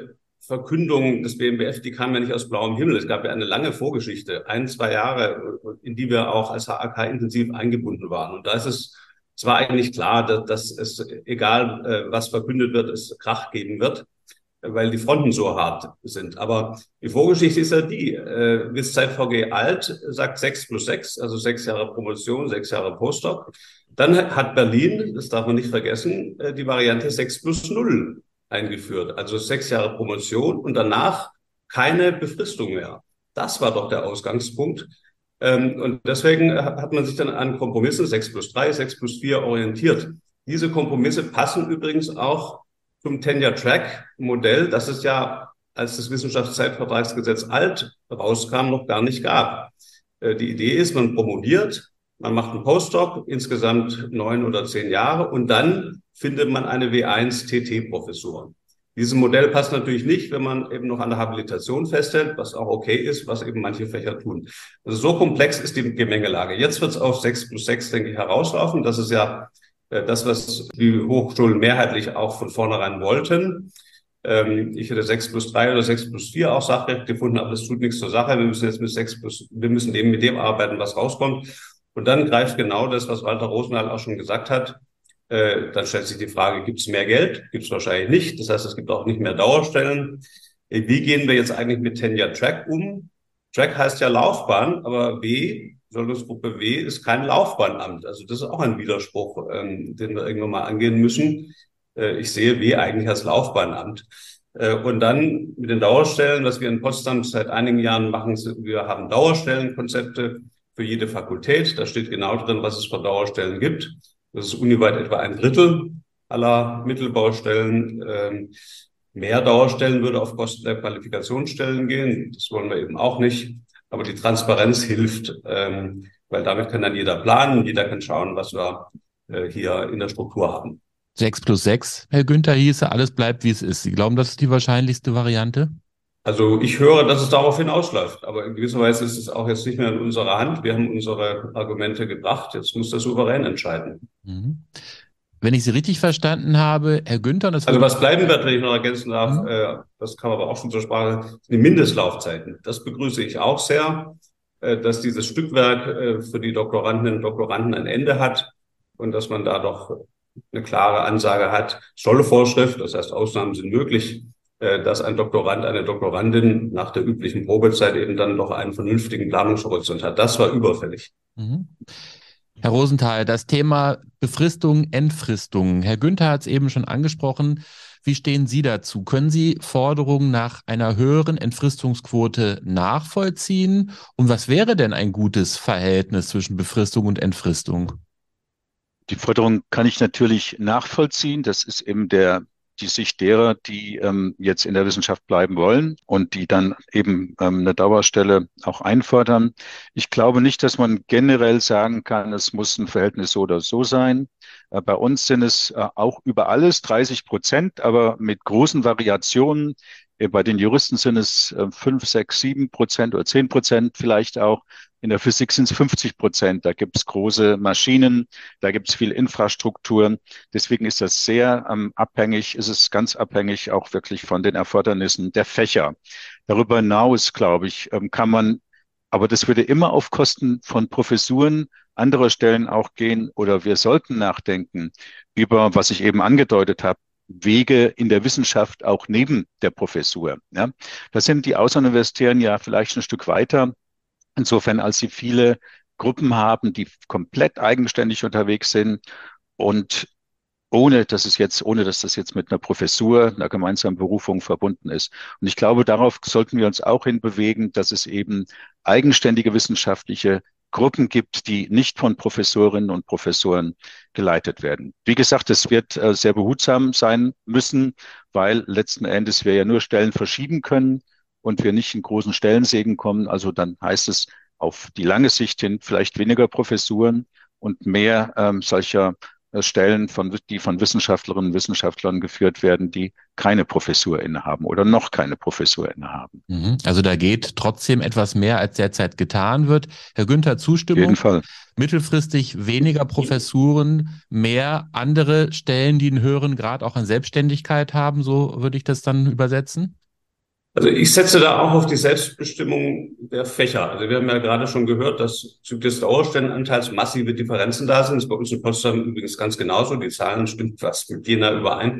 Verkündung des B M B F, die kam ja nicht aus blauem Himmel. Es gab ja eine lange Vorgeschichte, ein, zwei Jahre, in die wir auch als H A K intensiv eingebunden waren. Und da ist es zwar eigentlich klar, dass, dass es, egal äh, was verkündet wird, es Krach geben wird, weil die Fronten so hart sind. Aber die Vorgeschichte ist ja die, äh, bis ZVG Alt sagt sechs plus sechs, also sechs Jahre Promotion, sechs Jahre Postdoc. Dann hat Berlin, das darf man nicht vergessen, äh, die Variante sechs plus null eingeführt. Also sechs Jahre Promotion und danach keine Befristung mehr. Das war doch der Ausgangspunkt. Ähm, und deswegen hat man sich dann an Kompromissen sechs plus drei, sechs plus vier orientiert. Diese Kompromisse passen übrigens auch zum Tenure-Track-Modell, das es ja, als das Wissenschaftszeitvertragsgesetz Alt rauskam, noch gar nicht gab. Äh, die Idee ist, man promoviert, man macht einen Postdoc, insgesamt neun oder zehn Jahre, und dann findet man eine W eins T T-Professur. Dieses Modell passt natürlich nicht, wenn man eben noch an der Habilitation festhält, was auch okay ist, was eben manche Fächer tun. Also so komplex ist die Gemengelage. Jetzt wird es auf sechs plus sechs, denke ich, herauslaufen. Das ist ja äh, das, was die Hochschulen mehrheitlich auch von vornherein wollten. Ähm, ich hätte sechs plus drei oder sechs plus vier auch sachgerecht gefunden, aber das tut nichts zur Sache. Wir müssen jetzt mit sechs plus, wir müssen eben mit dem arbeiten, was rauskommt. Und dann greift genau das, was Walter Rosenthal auch schon gesagt hat. Äh, dann stellt sich die Frage, gibt es mehr Geld? Gibt es wahrscheinlich nicht. Das heißt, es gibt auch nicht mehr Dauerstellen. Äh, wie gehen wir jetzt eigentlich mit Tenure Track um? Track heißt ja Laufbahn, aber W, Soldungsgruppe W, ist kein Laufbahnamt. Also das ist auch ein Widerspruch, ähm, den wir irgendwann mal angehen müssen. Äh, ich sehe W eigentlich als Laufbahnamt. Äh, und dann mit den Dauerstellen, was wir in Potsdam seit einigen Jahren machen, wir haben Dauerstellenkonzepte für jede Fakultät. Da steht genau drin, was es für Dauerstellen gibt. Das ist uniweit etwa ein Drittel aller Mittelbaustellen. Ähm, mehr Dauerstellen würde auf Kosten der Qualifikationsstellen gehen. Das wollen wir eben auch nicht. Aber die Transparenz hilft, ähm, weil damit kann dann jeder planen. Jeder kann schauen, was wir äh, hier in der Struktur haben. sechs plus sechs, Herr Günther, hieße, alles bleibt, wie es ist. Sie glauben, das ist die wahrscheinlichste Variante? Also ich höre, dass es darauf hinausläuft. Aber in gewisser Weise ist es auch jetzt nicht mehr in unserer Hand. Wir haben unsere Argumente gebracht. Jetzt muss der Souverän entscheiden. Mhm. Wenn ich Sie richtig verstanden habe, Herr Günther, das also was bleiben wird, wenn ich noch ergänzen darf, mhm. äh, das kam aber auch schon zur Sprache, sind die Mindestlaufzeiten. Das begrüße ich auch sehr, äh, dass dieses Stückwerk äh, für die Doktorandinnen und Doktoranden ein Ende hat und dass man da doch eine klare Ansage hat, solle Vorschrift, das heißt Ausnahmen sind möglich, äh, dass ein Doktorand, eine Doktorandin nach der üblichen Probezeit eben dann doch einen vernünftigen Planungshorizont hat. Das war überfällig. Mhm. Herr Rosenthal, das Thema Befristung, Entfristung. Herr Günther hat es eben schon angesprochen. Wie stehen Sie dazu? Können Sie Forderungen nach einer höheren Entfristungsquote nachvollziehen? Und was wäre denn ein gutes Verhältnis zwischen Befristung und Entfristung? Die Forderung kann ich natürlich nachvollziehen. Das ist eben der die Sicht derer, die ähm, jetzt in der Wissenschaft bleiben wollen und die dann eben ähm, eine Dauerstelle auch einfordern. Ich glaube nicht, dass man generell sagen kann, es muss ein Verhältnis so oder so sein. Äh, bei uns sind es äh, auch über alles dreißig Prozent, aber mit großen Variationen. Äh, bei den Juristen sind es äh, fünf, sechs, sieben Prozent oder zehn Prozent vielleicht auch. In der Physik sind es fünfzig Prozent. Da gibt es große Maschinen, da gibt es viel Infrastruktur. Deswegen ist das sehr ähm, abhängig, ist es ganz abhängig auch wirklich von den Erfordernissen der Fächer. Darüber hinaus, glaube ich, ähm, kann man, aber das würde immer auf Kosten von Professuren anderer Stellen auch gehen, oder wir sollten nachdenken über, was ich eben angedeutet habe, Wege in der Wissenschaft auch neben der Professur. Ja? Da sind die Außeruniversitären ja vielleicht ein Stück weiter. Insofern, als sie viele Gruppen haben, die komplett eigenständig unterwegs sind und ohne, dass es jetzt, ohne dass das jetzt mit einer Professur, einer gemeinsamen Berufung verbunden ist. Und ich glaube, darauf sollten wir uns auch hinbewegen, dass es eben eigenständige wissenschaftliche Gruppen gibt, die nicht von Professorinnen und Professoren geleitet werden. Wie gesagt, es wird äh, sehr behutsam sein müssen, weil letzten Endes wir ja nur Stellen verschieben können und wir nicht in großen Stellensegen kommen. Also dann heißt es auf die lange Sicht hin vielleicht weniger Professuren und mehr ähm, solcher äh, Stellen, von, die von Wissenschaftlerinnen und Wissenschaftlern geführt werden, die keine Professur innehaben oder noch keine Professur innehaben. Also da geht trotzdem etwas mehr, als derzeit getan wird. Herr Günther, Zustimmung? Auf jeden Fall. Mittelfristig weniger Professuren, mehr andere Stellen, die einen höheren Grad auch an Selbstständigkeit haben, so würde ich das dann übersetzen? Also ich setze da auch auf die Selbstbestimmung der Fächer. Also wir haben ja gerade schon gehört, dass bezüglich des Dauerstellenanteils massive Differenzen da sind. Das ist bei uns in Potsdam übrigens ganz genauso. Die Zahlen stimmen fast mit Jena überein.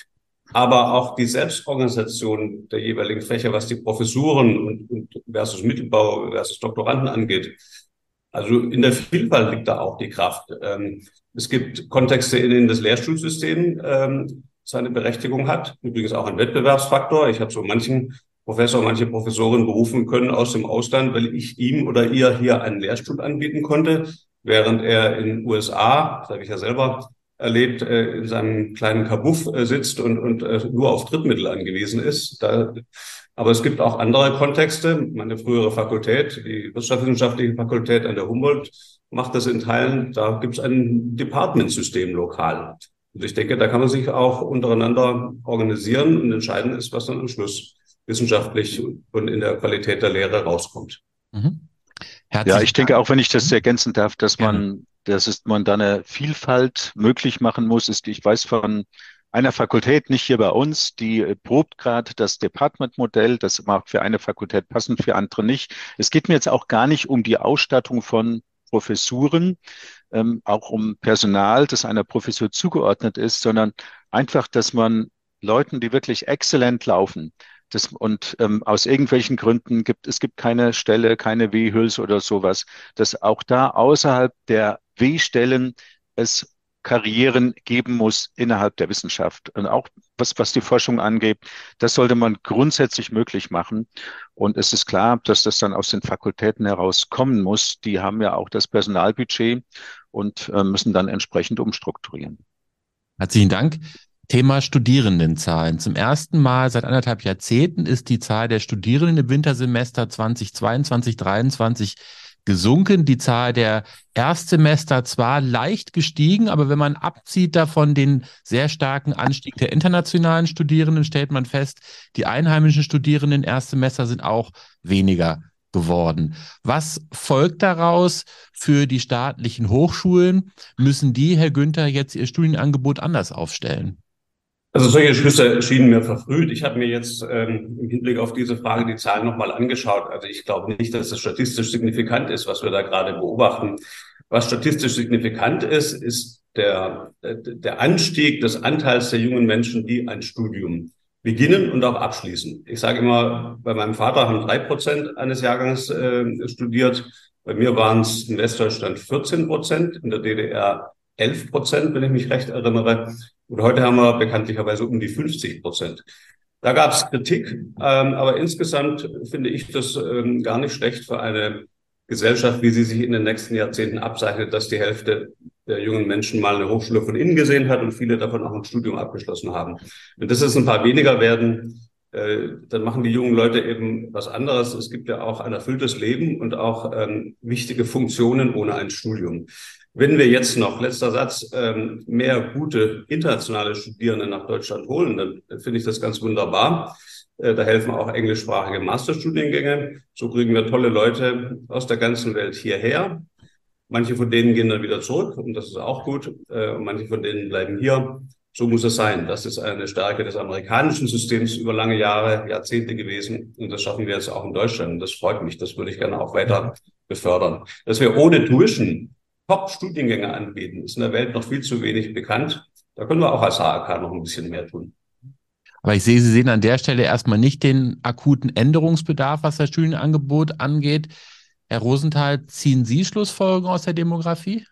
Aber auch die Selbstorganisation der jeweiligen Fächer, was die Professuren und, und versus Mittelbau versus Doktoranden angeht. Also in der Vielfalt liegt da auch die Kraft. Ähm, es gibt Kontexte, in denen das Lehrstuhlsystem ähm, seine Berechtigung hat. Übrigens auch ein Wettbewerbsfaktor. Ich habe so manchen Professor, manche Professorin berufen können aus dem Ausland, weil ich ihm oder ihr hier einen Lehrstuhl anbieten konnte, während er in den U S A, das habe ich ja selber erlebt, in seinem kleinen Kabuff sitzt und, und nur auf Drittmittel angewiesen ist. Da, aber es gibt auch andere Kontexte. Meine frühere Fakultät, die Wirtschaftswissenschaftliche Fakultät an der Humboldt, macht das in Teilen. Da gibt es ein Departmentsystem lokal. Und ich denke, da kann man sich auch untereinander organisieren und entscheiden ist, was dann am Schluss wissenschaftlich und in der Qualität der Lehre rauskommt. Mhm. Ja, ich denke auch, wenn ich das ergänzen darf, dass Gerne. man, dass es, man da eine Vielfalt möglich machen muss. Ist, ich weiß von einer Fakultät, nicht hier bei uns, die probt gerade das Department-Modell. Das mag für eine Fakultät passen, für andere nicht. Es geht mir jetzt auch gar nicht um die Ausstattung von Professuren, ähm, auch um Personal, das einer Professur zugeordnet ist, sondern einfach, dass man Leuten, die wirklich exzellent laufen, das, und ähm, aus irgendwelchen Gründen gibt es gibt keine Stelle, keine W-Hülse oder sowas, dass auch da außerhalb der W-Stellen es Karrieren geben muss innerhalb der Wissenschaft. Und auch was, was die Forschung angeht, das sollte man grundsätzlich möglich machen. Und es ist klar, dass das dann aus den Fakultäten heraus kommen muss. Die haben ja auch das Personalbudget und äh, müssen dann entsprechend umstrukturieren. Herzlichen Dank. Thema Studierendenzahlen. Zum ersten Mal seit anderthalb Jahrzehnten ist die Zahl der Studierenden im Wintersemester zweitausendzweiundzwanzig dreiundzwanzig gesunken. Die Zahl der Erstsemester zwar leicht gestiegen, aber wenn man abzieht davon den sehr starken Anstieg der internationalen Studierenden, stellt man fest, die einheimischen Studierenden im Erstsemester sind auch weniger geworden. Was folgt daraus für die staatlichen Hochschulen? Müssen die, Herr Günther, jetzt ihr Studienangebot anders aufstellen? Also solche Schlüsse schienen mir verfrüht. Ich habe mir jetzt ähm, im Hinblick auf diese Frage die Zahlen nochmal angeschaut. Also ich glaube nicht, dass das statistisch signifikant ist, was wir da gerade beobachten. Was statistisch signifikant ist, ist der, der Anstieg des Anteils der jungen Menschen, die ein Studium beginnen und auch abschließen. Ich sage immer, bei meinem Vater haben drei Prozent eines Jahrgangs äh, studiert. Bei mir waren es in Westdeutschland vierzehn Prozent, in der D D R elf Prozent, wenn ich mich recht erinnere. Und heute haben wir bekanntlicherweise um die fünfzig Prozent. Da gab es Kritik, ähm, aber insgesamt finde ich das ähm, gar nicht schlecht für eine Gesellschaft, wie sie sich in den nächsten Jahrzehnten abzeichnet, dass die Hälfte der jungen Menschen mal eine Hochschule von innen gesehen hat und viele davon auch ein Studium abgeschlossen haben. Wenn das jetzt ein paar weniger werden, äh, dann machen die jungen Leute eben was anderes. Es gibt ja auch ein erfülltes Leben und auch ähm, wichtige Funktionen ohne ein Studium. Wenn wir jetzt noch, letzter Satz, ähm, mehr gute internationale Studierende nach Deutschland holen, dann finde ich das ganz wunderbar. Äh, da helfen auch englischsprachige Masterstudiengänge. So kriegen wir tolle Leute aus der ganzen Welt hierher. Manche von denen gehen dann wieder zurück und das ist auch gut. Äh, und manche von denen bleiben hier. So muss es sein. Das ist eine Stärke des amerikanischen Systems über lange Jahre, Jahrzehnte gewesen. Und das schaffen wir jetzt auch in Deutschland. Und das freut mich. Das würde ich gerne auch weiter befördern. Dass wir ohne Tuition Top-Studiengänge anbieten, ist in der Welt noch viel zu wenig bekannt. Da können wir auch als H A K noch ein bisschen mehr tun. Aber ich sehe, Sie sehen an der Stelle erstmal nicht den akuten Änderungsbedarf, was das Studienangebot angeht. Herr Rosenthal, ziehen Sie Schlussfolgerungen aus der Demografie?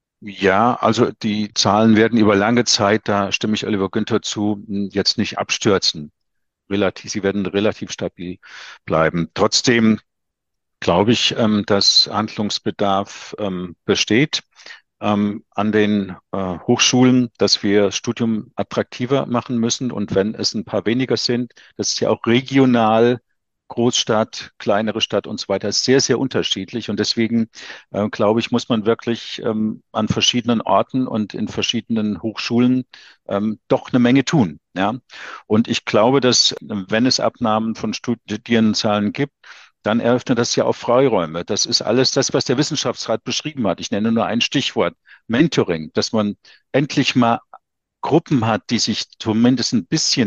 Ja, also die Zahlen werden über lange Zeit, da stimme ich Oliver Günther zu, jetzt nicht abstürzen. Relativ, sie werden relativ stabil bleiben. Trotzdem glaube ich, ähm, dass Handlungsbedarf ähm, besteht ähm, an den äh, Hochschulen, dass wir Studium attraktiver machen müssen. Und wenn es ein paar weniger sind, das ist ja auch regional, Großstadt, kleinere Stadt und so weiter, ist sehr, sehr unterschiedlich. Und deswegen, äh, glaube ich, muss man wirklich ähm, an verschiedenen Orten und in verschiedenen Hochschulen ähm, doch eine Menge tun. Ja? Und ich glaube, dass, wenn es Abnahmen von Studierendenzahlen gibt, dann eröffnet das ja auch Freiräume. Das ist alles das, was der Wissenschaftsrat beschrieben hat. Ich nenne nur ein Stichwort: Mentoring, dass man endlich mal Gruppen hat, die sich zumindest ein bisschen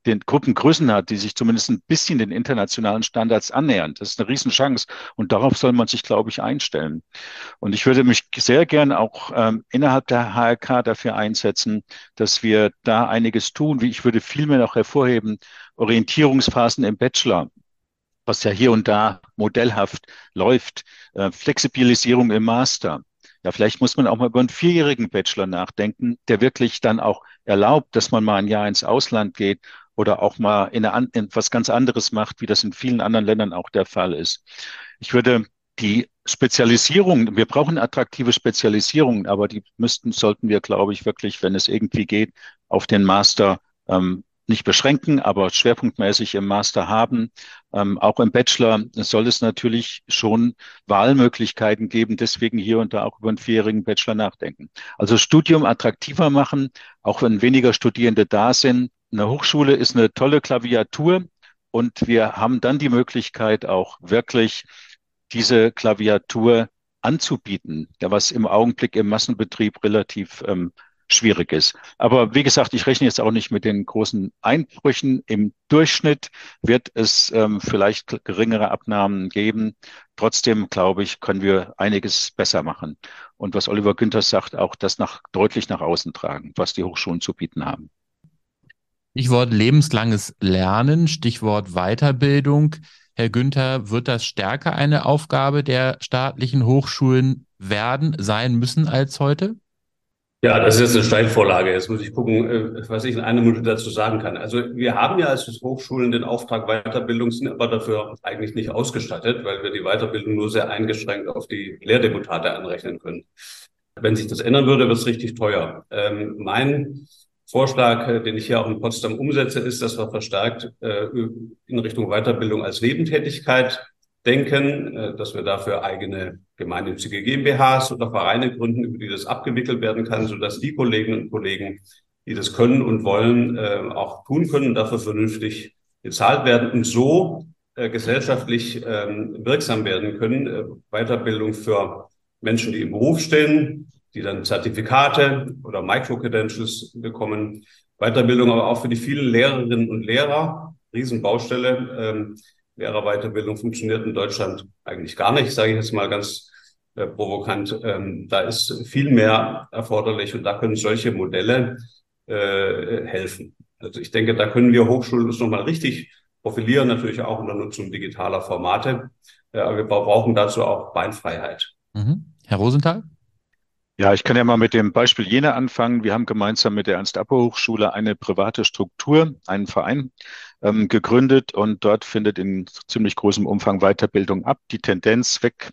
den Gruppengrößen hat, die sich zumindest ein bisschen den internationalen Standards annähern. Das ist eine Riesenchance und darauf soll man sich, glaube ich, einstellen. Und ich würde mich sehr gern auch ähm, innerhalb der H R K dafür einsetzen, dass wir da einiges tun. Wie ich würde vielmehr noch hervorheben, Orientierungsphasen im Bachelor, was ja hier und da modellhaft läuft, äh, Flexibilisierung im Master. Ja, vielleicht muss man auch mal über einen vierjährigen Bachelor nachdenken, der wirklich dann auch erlaubt, dass man mal ein Jahr ins Ausland geht oder auch mal in, eine, in was ganz anderes macht, wie das in vielen anderen Ländern auch der Fall ist. Ich würde die Spezialisierung, wir brauchen attraktive Spezialisierungen, aber die müssten, sollten wir, glaube ich, wirklich, wenn es irgendwie geht, auf den Master ähm, nicht beschränken, aber schwerpunktmäßig im Master haben. Ähm, auch im Bachelor soll es natürlich schon Wahlmöglichkeiten geben, deswegen hier und da auch über einen vierjährigen Bachelor nachdenken. Also Studium attraktiver machen, auch wenn weniger Studierende da sind. Eine Hochschule ist eine tolle Klaviatur und wir haben dann die Möglichkeit auch wirklich diese Klaviatur anzubieten, ja, was im Augenblick im Massenbetrieb relativ ähm, schwierig ist. Aber wie gesagt, ich rechne jetzt auch nicht mit den großen Einbrüchen. Im Durchschnitt wird es ähm, vielleicht geringere Abnahmen geben. Trotzdem, glaube ich, können wir einiges besser machen. Und was Oliver Günther sagt, auch das nach, deutlich nach außen tragen, was die Hochschulen zu bieten haben. Stichwort lebenslanges Lernen, Stichwort Weiterbildung. Herr Günther, wird das stärker eine Aufgabe der staatlichen Hochschulen werden, sein müssen als heute? Ja, das ist jetzt eine Steilvorlage. Jetzt muss ich gucken, äh, was ich in einer Minute dazu sagen kann. Also wir haben ja als Hochschulen den Auftrag Weiterbildung, sind aber dafür eigentlich nicht ausgestattet, weil wir die Weiterbildung nur sehr eingeschränkt auf die Lehrdeputate anrechnen können. Wenn sich das ändern würde, wird es richtig teuer. Ähm, mein Vorschlag, äh, den ich hier auch in Potsdam umsetze, ist, dass wir verstärkt äh, in Richtung Weiterbildung als Nebentätigkeit denken, äh, dass wir dafür eigene gemeinnützige GmbHs oder Vereine gründen, über die das abgewickelt werden kann, sodass die Kolleginnen und Kollegen, die das können und wollen, äh, auch tun können, dafür vernünftig bezahlt werden und so äh, gesellschaftlich ähm, wirksam werden können. Äh, Weiterbildung für Menschen, die im Beruf stehen, die dann Zertifikate oder Micro-Credentials bekommen. Weiterbildung aber auch für die vielen Lehrerinnen und Lehrer. Riesenbaustelle. Ähm, Lehrerweiterbildung funktioniert in Deutschland eigentlich gar nicht, sage ich jetzt mal ganz äh, provokant. Ähm, da ist viel mehr erforderlich und da können solche Modelle äh, helfen. Also ich denke, da können wir Hochschulen uns nochmal richtig profilieren, natürlich auch unter Nutzung digitaler Formate. Äh, aber wir brauchen dazu auch Beinfreiheit. Mhm. Herr Rosenthal? Ja, ich kann ja mal mit dem Beispiel Jena anfangen. Wir haben gemeinsam mit der Ernst-Appel-Hochschule eine private Struktur, einen Verein ähm, gegründet und dort findet in ziemlich großem Umfang Weiterbildung ab. Die Tendenz weg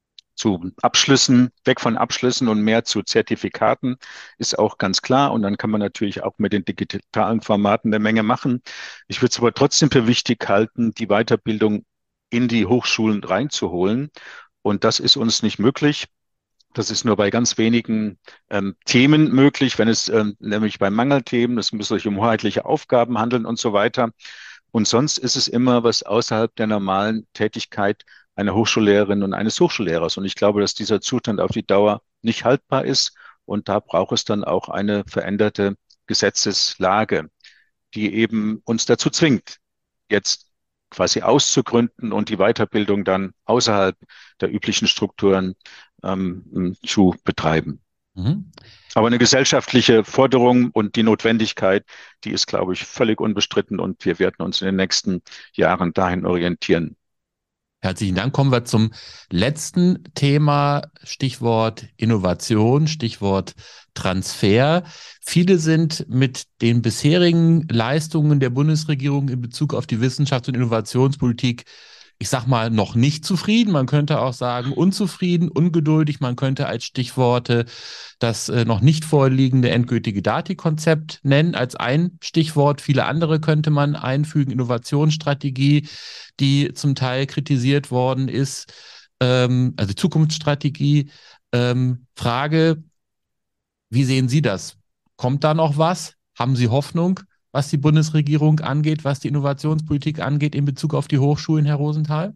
zu Abschlüssen, weg von Abschlüssen und mehr zu Zertifikaten ist auch ganz klar. Und dann kann man natürlich auch mit den digitalen Formaten eine Menge machen. Ich würde es aber trotzdem für wichtig halten, die Weiterbildung in die Hochschulen reinzuholen. Und das ist uns nicht möglich. Das ist nur bei ganz wenigen ähm, Themen möglich, wenn es ähm, nämlich bei Mangelthemen, es muss sich um hoheitliche Aufgaben handeln und so weiter. Und sonst ist es immer was außerhalb der normalen Tätigkeit einer Hochschullehrerin und eines Hochschullehrers. Und ich glaube, dass dieser Zustand auf die Dauer nicht haltbar ist. Und da braucht es dann auch eine veränderte Gesetzeslage, die eben uns dazu zwingt, jetzt quasi auszugründen und die Weiterbildung dann außerhalb der üblichen Strukturen ähm, zu betreiben. Mhm. Aber eine gesellschaftliche Forderung und die Notwendigkeit, die ist, glaube ich, völlig unbestritten und wir werden uns in den nächsten Jahren dahin orientieren. Herzlichen Dank. Kommen wir zum letzten Thema, Stichwort Innovation, Stichwort Transfer. Viele sind mit den bisherigen Leistungen der Bundesregierung in Bezug auf die Wissenschafts- und Innovationspolitik, ich sag mal, noch nicht zufrieden. Man könnte auch sagen, unzufrieden, ungeduldig. Man könnte als Stichworte das äh, noch nicht vorliegende endgültige Dati-Konzept nennen, als ein Stichwort. Viele andere könnte man einfügen. Innovationsstrategie, die zum Teil kritisiert worden ist, ähm, also Zukunftsstrategie. Ähm, Frage, wie sehen Sie das? Kommt da noch was? Haben Sie Hoffnung, was die Bundesregierung angeht, was die Innovationspolitik angeht in Bezug auf die Hochschulen, Herr Rosenthal?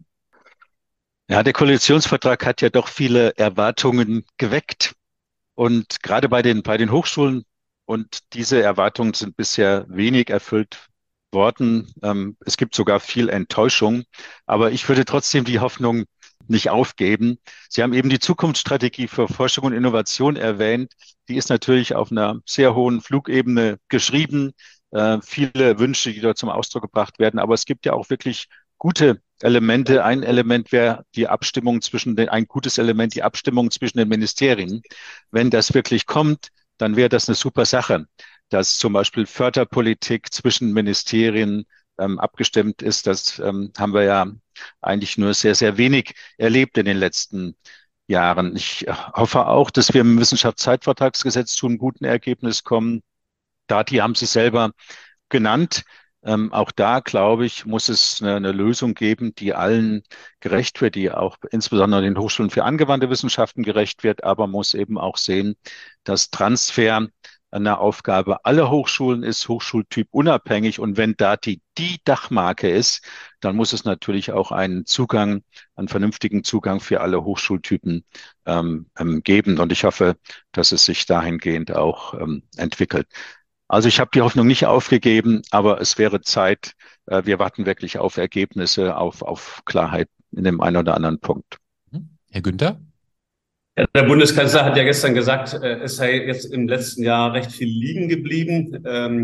Ja, der Koalitionsvertrag hat ja doch viele Erwartungen geweckt. Und gerade bei den, bei den Hochschulen und diese Erwartungen sind bisher wenig erfüllt Worten. Ähm, es gibt sogar viel Enttäuschung, aber ich würde trotzdem die Hoffnung nicht aufgeben. Sie haben eben die Zukunftsstrategie für Forschung und Innovation erwähnt. Die ist natürlich auf einer sehr hohen Flugebene geschrieben. Äh, viele Wünsche, die dort zum Ausdruck gebracht werden. Aber es gibt ja auch wirklich gute Elemente. Ein Element wäre die Abstimmung zwischen den, ein gutes Element, die Abstimmung zwischen den Ministerien. Wenn das wirklich kommt, dann wäre das eine super Sache, dass zum Beispiel Förderpolitik zwischen Ministerien ähm, abgestimmt ist. Das ähm, haben wir ja eigentlich nur sehr, sehr wenig erlebt in den letzten Jahren. Ich hoffe auch, dass wir im Wissenschaftszeitvertragsgesetz zu einem guten Ergebnis kommen. Dati haben Sie selber genannt. Ähm, auch da, glaube ich, muss es eine, eine Lösung geben, die allen gerecht wird, die auch insbesondere den Hochschulen für angewandte Wissenschaften gerecht wird, aber muss eben auch sehen, dass Transfer eine Aufgabe aller Hochschulen ist, Hochschultyp unabhängig. Und wenn Dati die Dachmarke ist, dann muss es natürlich auch einen Zugang, einen vernünftigen Zugang für alle Hochschultypen ähm, geben. Und ich hoffe, dass es sich dahingehend auch ähm, entwickelt. Also ich habe die Hoffnung nicht aufgegeben, aber es wäre Zeit. Äh, wir warten wirklich auf Ergebnisse, auf, auf Klarheit in dem einen oder anderen Punkt. Herr Günther? Ja, der Bundeskanzler hat ja gestern gesagt, es sei jetzt im letzten Jahr recht viel liegen geblieben.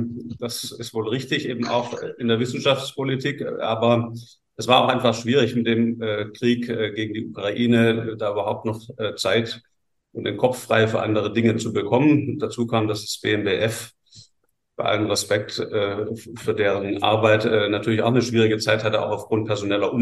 Das ist wohl richtig, eben auch in der Wissenschaftspolitik. Aber es war auch einfach schwierig mit dem Krieg gegen die Ukraine, da überhaupt noch Zeit und den Kopf frei für andere Dinge zu bekommen. Dazu kam, dass das B M B F, bei allem Respekt für deren Arbeit, natürlich auch eine schwierige Zeit hatte, auch aufgrund personeller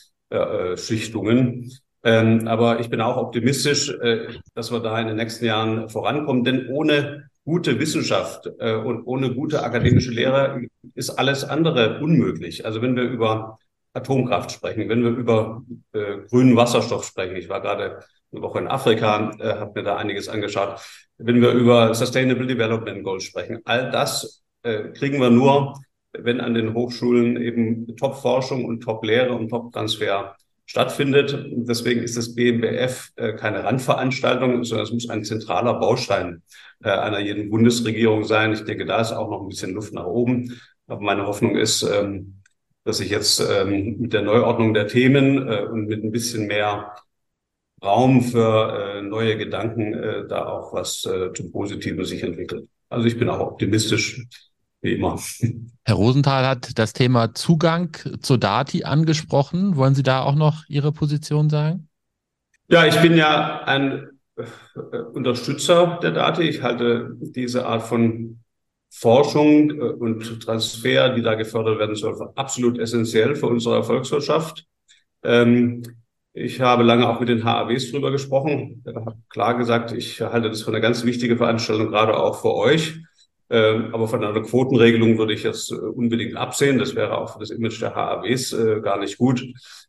Umschichtungen. Ähm, aber ich bin auch optimistisch, äh, dass wir da in den nächsten Jahren vorankommen. Denn ohne gute Wissenschaft äh, und ohne gute akademische Lehre ist alles andere unmöglich. Also wenn wir über Atomkraft sprechen, wenn wir über äh, grünen Wasserstoff sprechen, ich war gerade eine Woche in Afrika, äh, habe mir da einiges angeschaut, wenn wir über Sustainable Development Goals sprechen, all das äh, kriegen wir nur, wenn an den Hochschulen eben Top-Forschung und Top-Lehre und Top-Transfer stattfindet. Deswegen ist das B M B F äh, keine Randveranstaltung, sondern es muss ein zentraler Baustein äh, einer jeden Bundesregierung sein. Ich denke, da ist auch noch ein bisschen Luft nach oben. Aber meine Hoffnung ist, ähm, dass sich jetzt ähm, mit der Neuordnung der Themen äh, und mit ein bisschen mehr Raum für äh, neue Gedanken äh, da auch was äh, zum Positiven sich entwickelt. Also ich bin auch optimistisch, wie immer. Herr Rosenthal hat das Thema Zugang zur Dati angesprochen. Wollen Sie da auch noch Ihre Position sagen? Ja, ich bin ja ein äh, Unterstützer der Dati. Ich halte diese Art von Forschung äh, und Transfer, die da gefördert werden soll, für absolut essentiell für unsere Volkswirtschaft. Ähm, ich habe lange auch mit den H A Ws drüber gesprochen. Ich habe klar gesagt, ich halte das für eine ganz wichtige Veranstaltung, gerade auch für euch. Aber von einer Quotenregelung würde ich jetzt unbedingt absehen. Das wäre auch für das Image der H A Ws gar nicht gut.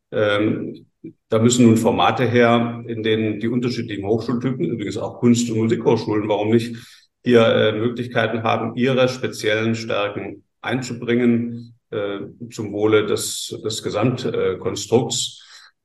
Da müssen nun Formate her, in denen die unterschiedlichen Hochschultypen, übrigens auch Kunst- und Musikhochschulen, warum nicht, hier Möglichkeiten haben, ihre speziellen Stärken einzubringen zum Wohle des, des Gesamtkonstrukts.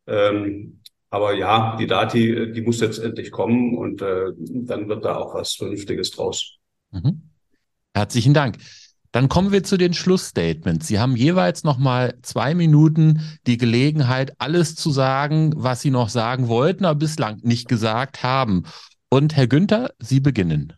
Aber ja, die Dati, die muss jetzt endlich kommen und dann wird da auch was Vernünftiges draus. Mhm. Herzlichen Dank. Dann kommen wir zu den Schlussstatements. Sie haben jeweils noch mal zwei Minuten die Gelegenheit, alles zu sagen, was Sie noch sagen wollten, aber bislang nicht gesagt haben. Und Herr Günther, Sie beginnen.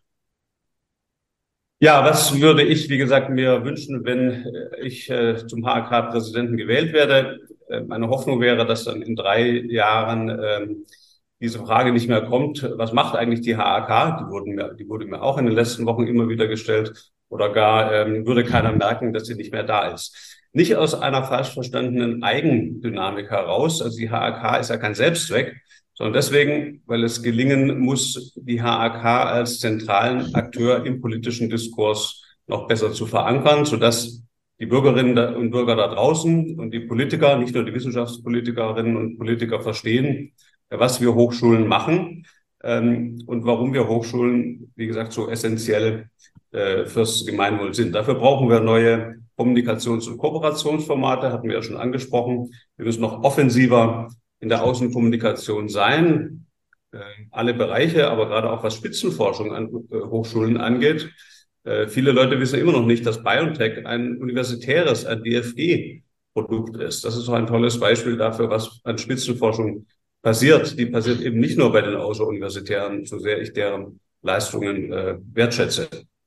Ja, was würde ich, wie gesagt, mir wünschen, wenn ich äh, zum H A K-Präsidenten gewählt werde? Äh, meine Hoffnung wäre, dass dann in drei Jahren äh, diese Frage nicht mehr kommt, was macht eigentlich die H A K? Die wurden mir, die wurde mir auch in den letzten Wochen immer wieder gestellt. Oder gar ähm, würde keiner merken, dass sie nicht mehr da ist. Nicht aus einer falsch verstandenen Eigendynamik heraus. Also die H A K ist ja kein Selbstzweck, sondern deswegen, weil es gelingen muss, die H A K als zentralen Akteur im politischen Diskurs noch besser zu verankern, sodass die Bürgerinnen und Bürger da draußen und die Politiker, nicht nur die Wissenschaftspolitikerinnen und Politiker verstehen, was wir Hochschulen machen ähm, und warum wir Hochschulen, wie gesagt, so essentiell äh, fürs Gemeinwohl sind. Dafür brauchen wir neue Kommunikations- und Kooperationsformate, hatten wir ja schon angesprochen. Wir müssen noch offensiver in der Außenkommunikation sein, äh, alle Bereiche, aber gerade auch was Spitzenforschung an äh, Hochschulen angeht. Äh, viele Leute wissen immer noch nicht, dass BioNTech ein universitäres, ein D F G-Produkt ist. Das ist so ein tolles Beispiel dafür, was an Spitzenforschung passiert. Die passiert eben nicht nur bei den Außeruniversitären, so sehr ich deren Leistungen äh, wertschätze.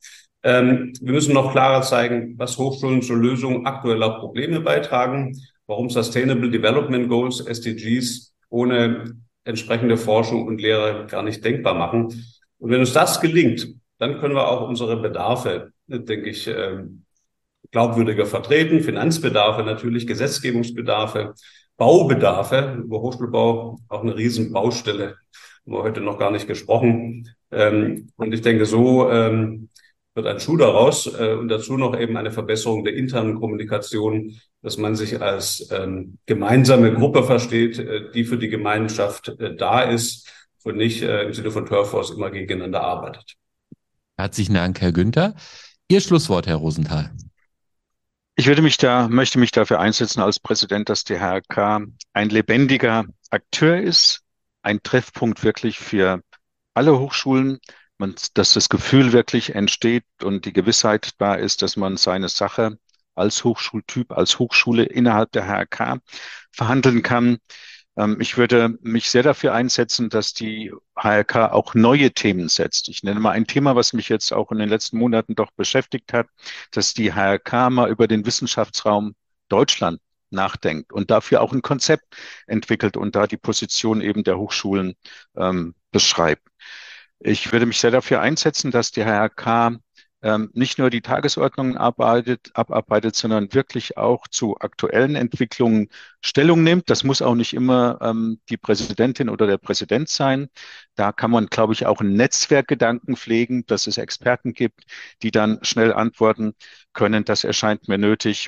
Ähm, wir müssen noch klarer zeigen, was Hochschulen zur Lösung aktueller Probleme beitragen, warum Sustainable Development Goals, S D Gs, ohne entsprechende Forschung und Lehre gar nicht denkbar machen. Und wenn uns das gelingt, dann können wir auch unsere Bedarfe, denke ich, glaubwürdiger vertreten. Finanzbedarfe natürlich, Gesetzgebungsbedarfe, Baubedarfe, über Hochschulbau auch eine riesen Baustelle, haben wir heute noch gar nicht gesprochen. Und ich denke, so wird ein Schuh daraus und dazu noch eben eine Verbesserung der internen Kommunikation, dass man sich als gemeinsame Gruppe versteht, die für die Gemeinschaft da ist und nicht im Sinne von Turfwars immer gegeneinander arbeitet. Herzlichen Dank, Herr Günther. Ihr Schlusswort, Herr Rosenthal. Ich würde mich da, möchte mich dafür einsetzen als Präsident, dass die H R K ein lebendiger Akteur ist, ein Treffpunkt wirklich für alle Hochschulen, man, dass das Gefühl wirklich entsteht und die Gewissheit da ist, dass man seine Sache als Hochschultyp, als Hochschule innerhalb der H R K verhandeln kann. Ich würde mich sehr dafür einsetzen, dass die H R K auch neue Themen setzt. Ich nenne mal ein Thema, was mich jetzt auch in den letzten Monaten doch beschäftigt hat, dass die H R K mal über den Wissenschaftsraum Deutschland nachdenkt und dafür auch ein Konzept entwickelt und da die Position eben der Hochschulen ähm, beschreibt. Ich würde mich sehr dafür einsetzen, dass die H R K ähm, nicht nur die Tagesordnung arbeitet, abarbeitet, sondern wirklich auch zu aktuellen Entwicklungen Stellung nimmt. Das muss auch nicht immer ähm, die Präsidentin oder der Präsident sein. Da kann man, glaube ich, auch einen Netzwerkgedanken pflegen, dass es Experten gibt, die dann schnell antworten können. Das erscheint mir nötig.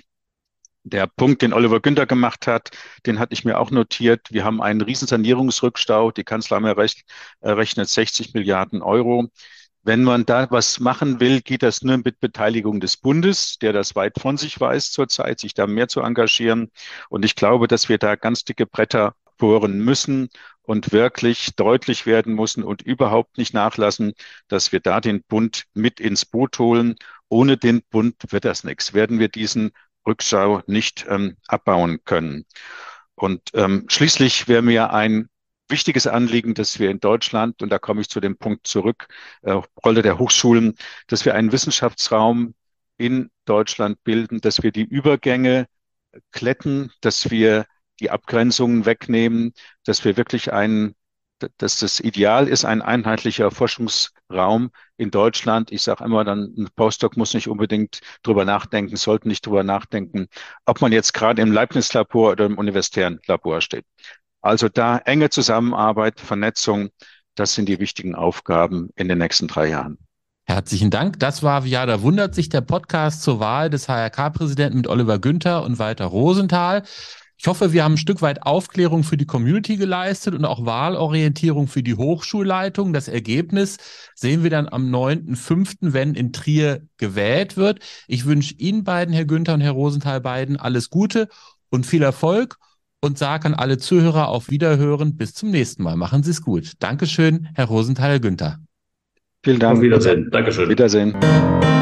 Der Punkt, den Oliver Günther gemacht hat, den hatte ich mir auch notiert. Wir haben einen Riesensanierungsrückstau. Die Kanzlerammer rechnet sechzig Milliarden Euro. Wenn man da was machen will, geht das nur mit Beteiligung des Bundes, der das weit von sich weiß zurzeit, sich da mehr zu engagieren. Und ich glaube, dass wir da ganz dicke Bretter bohren müssen und wirklich deutlich werden müssen und überhaupt nicht nachlassen, dass wir da den Bund mit ins Boot holen. Ohne den Bund wird das nichts. Werden wir diesen Rückstau nicht ähm, abbauen können. Und ähm, schließlich wäre mir ein wichtiges Anliegen, dass wir in Deutschland, und da komme ich zu dem Punkt zurück, äh, Rolle der Hochschulen, dass wir einen Wissenschaftsraum in Deutschland bilden, dass wir die Übergänge glätten, dass wir die Abgrenzungen wegnehmen, dass wir wirklich einen, dass das Ideal ist, ein einheitlicher Forschungsraum in Deutschland. Ich sage immer, dann ein Postdoc muss nicht unbedingt drüber nachdenken, sollte nicht drüber nachdenken, ob man jetzt gerade im Leibniz-Labor oder im universitären Labor steht. Also da enge Zusammenarbeit, Vernetzung, das sind die wichtigen Aufgaben in den nächsten drei Jahren. Herzlichen Dank. Das war Viada wundert sich, der Podcast zur Wahl des H R K-Präsidenten mit Oliver Günther und Walter Rosenthal. Ich hoffe, wir haben ein Stück weit Aufklärung für die Community geleistet und auch Wahlorientierung für die Hochschulleitung. Das Ergebnis sehen wir dann am neunten fünften, wenn in Trier gewählt wird. Ich wünsche Ihnen beiden, Herr Günther und Herr Rosenthal, beiden alles Gute und viel Erfolg und sage an alle Zuhörer auf Wiederhören. Bis zum nächsten Mal. Machen Sie es gut. Dankeschön, Herr Rosenthal, Herr Günther. Vielen Dank. Auf Wiedersehen. Dankeschön. Wiedersehen.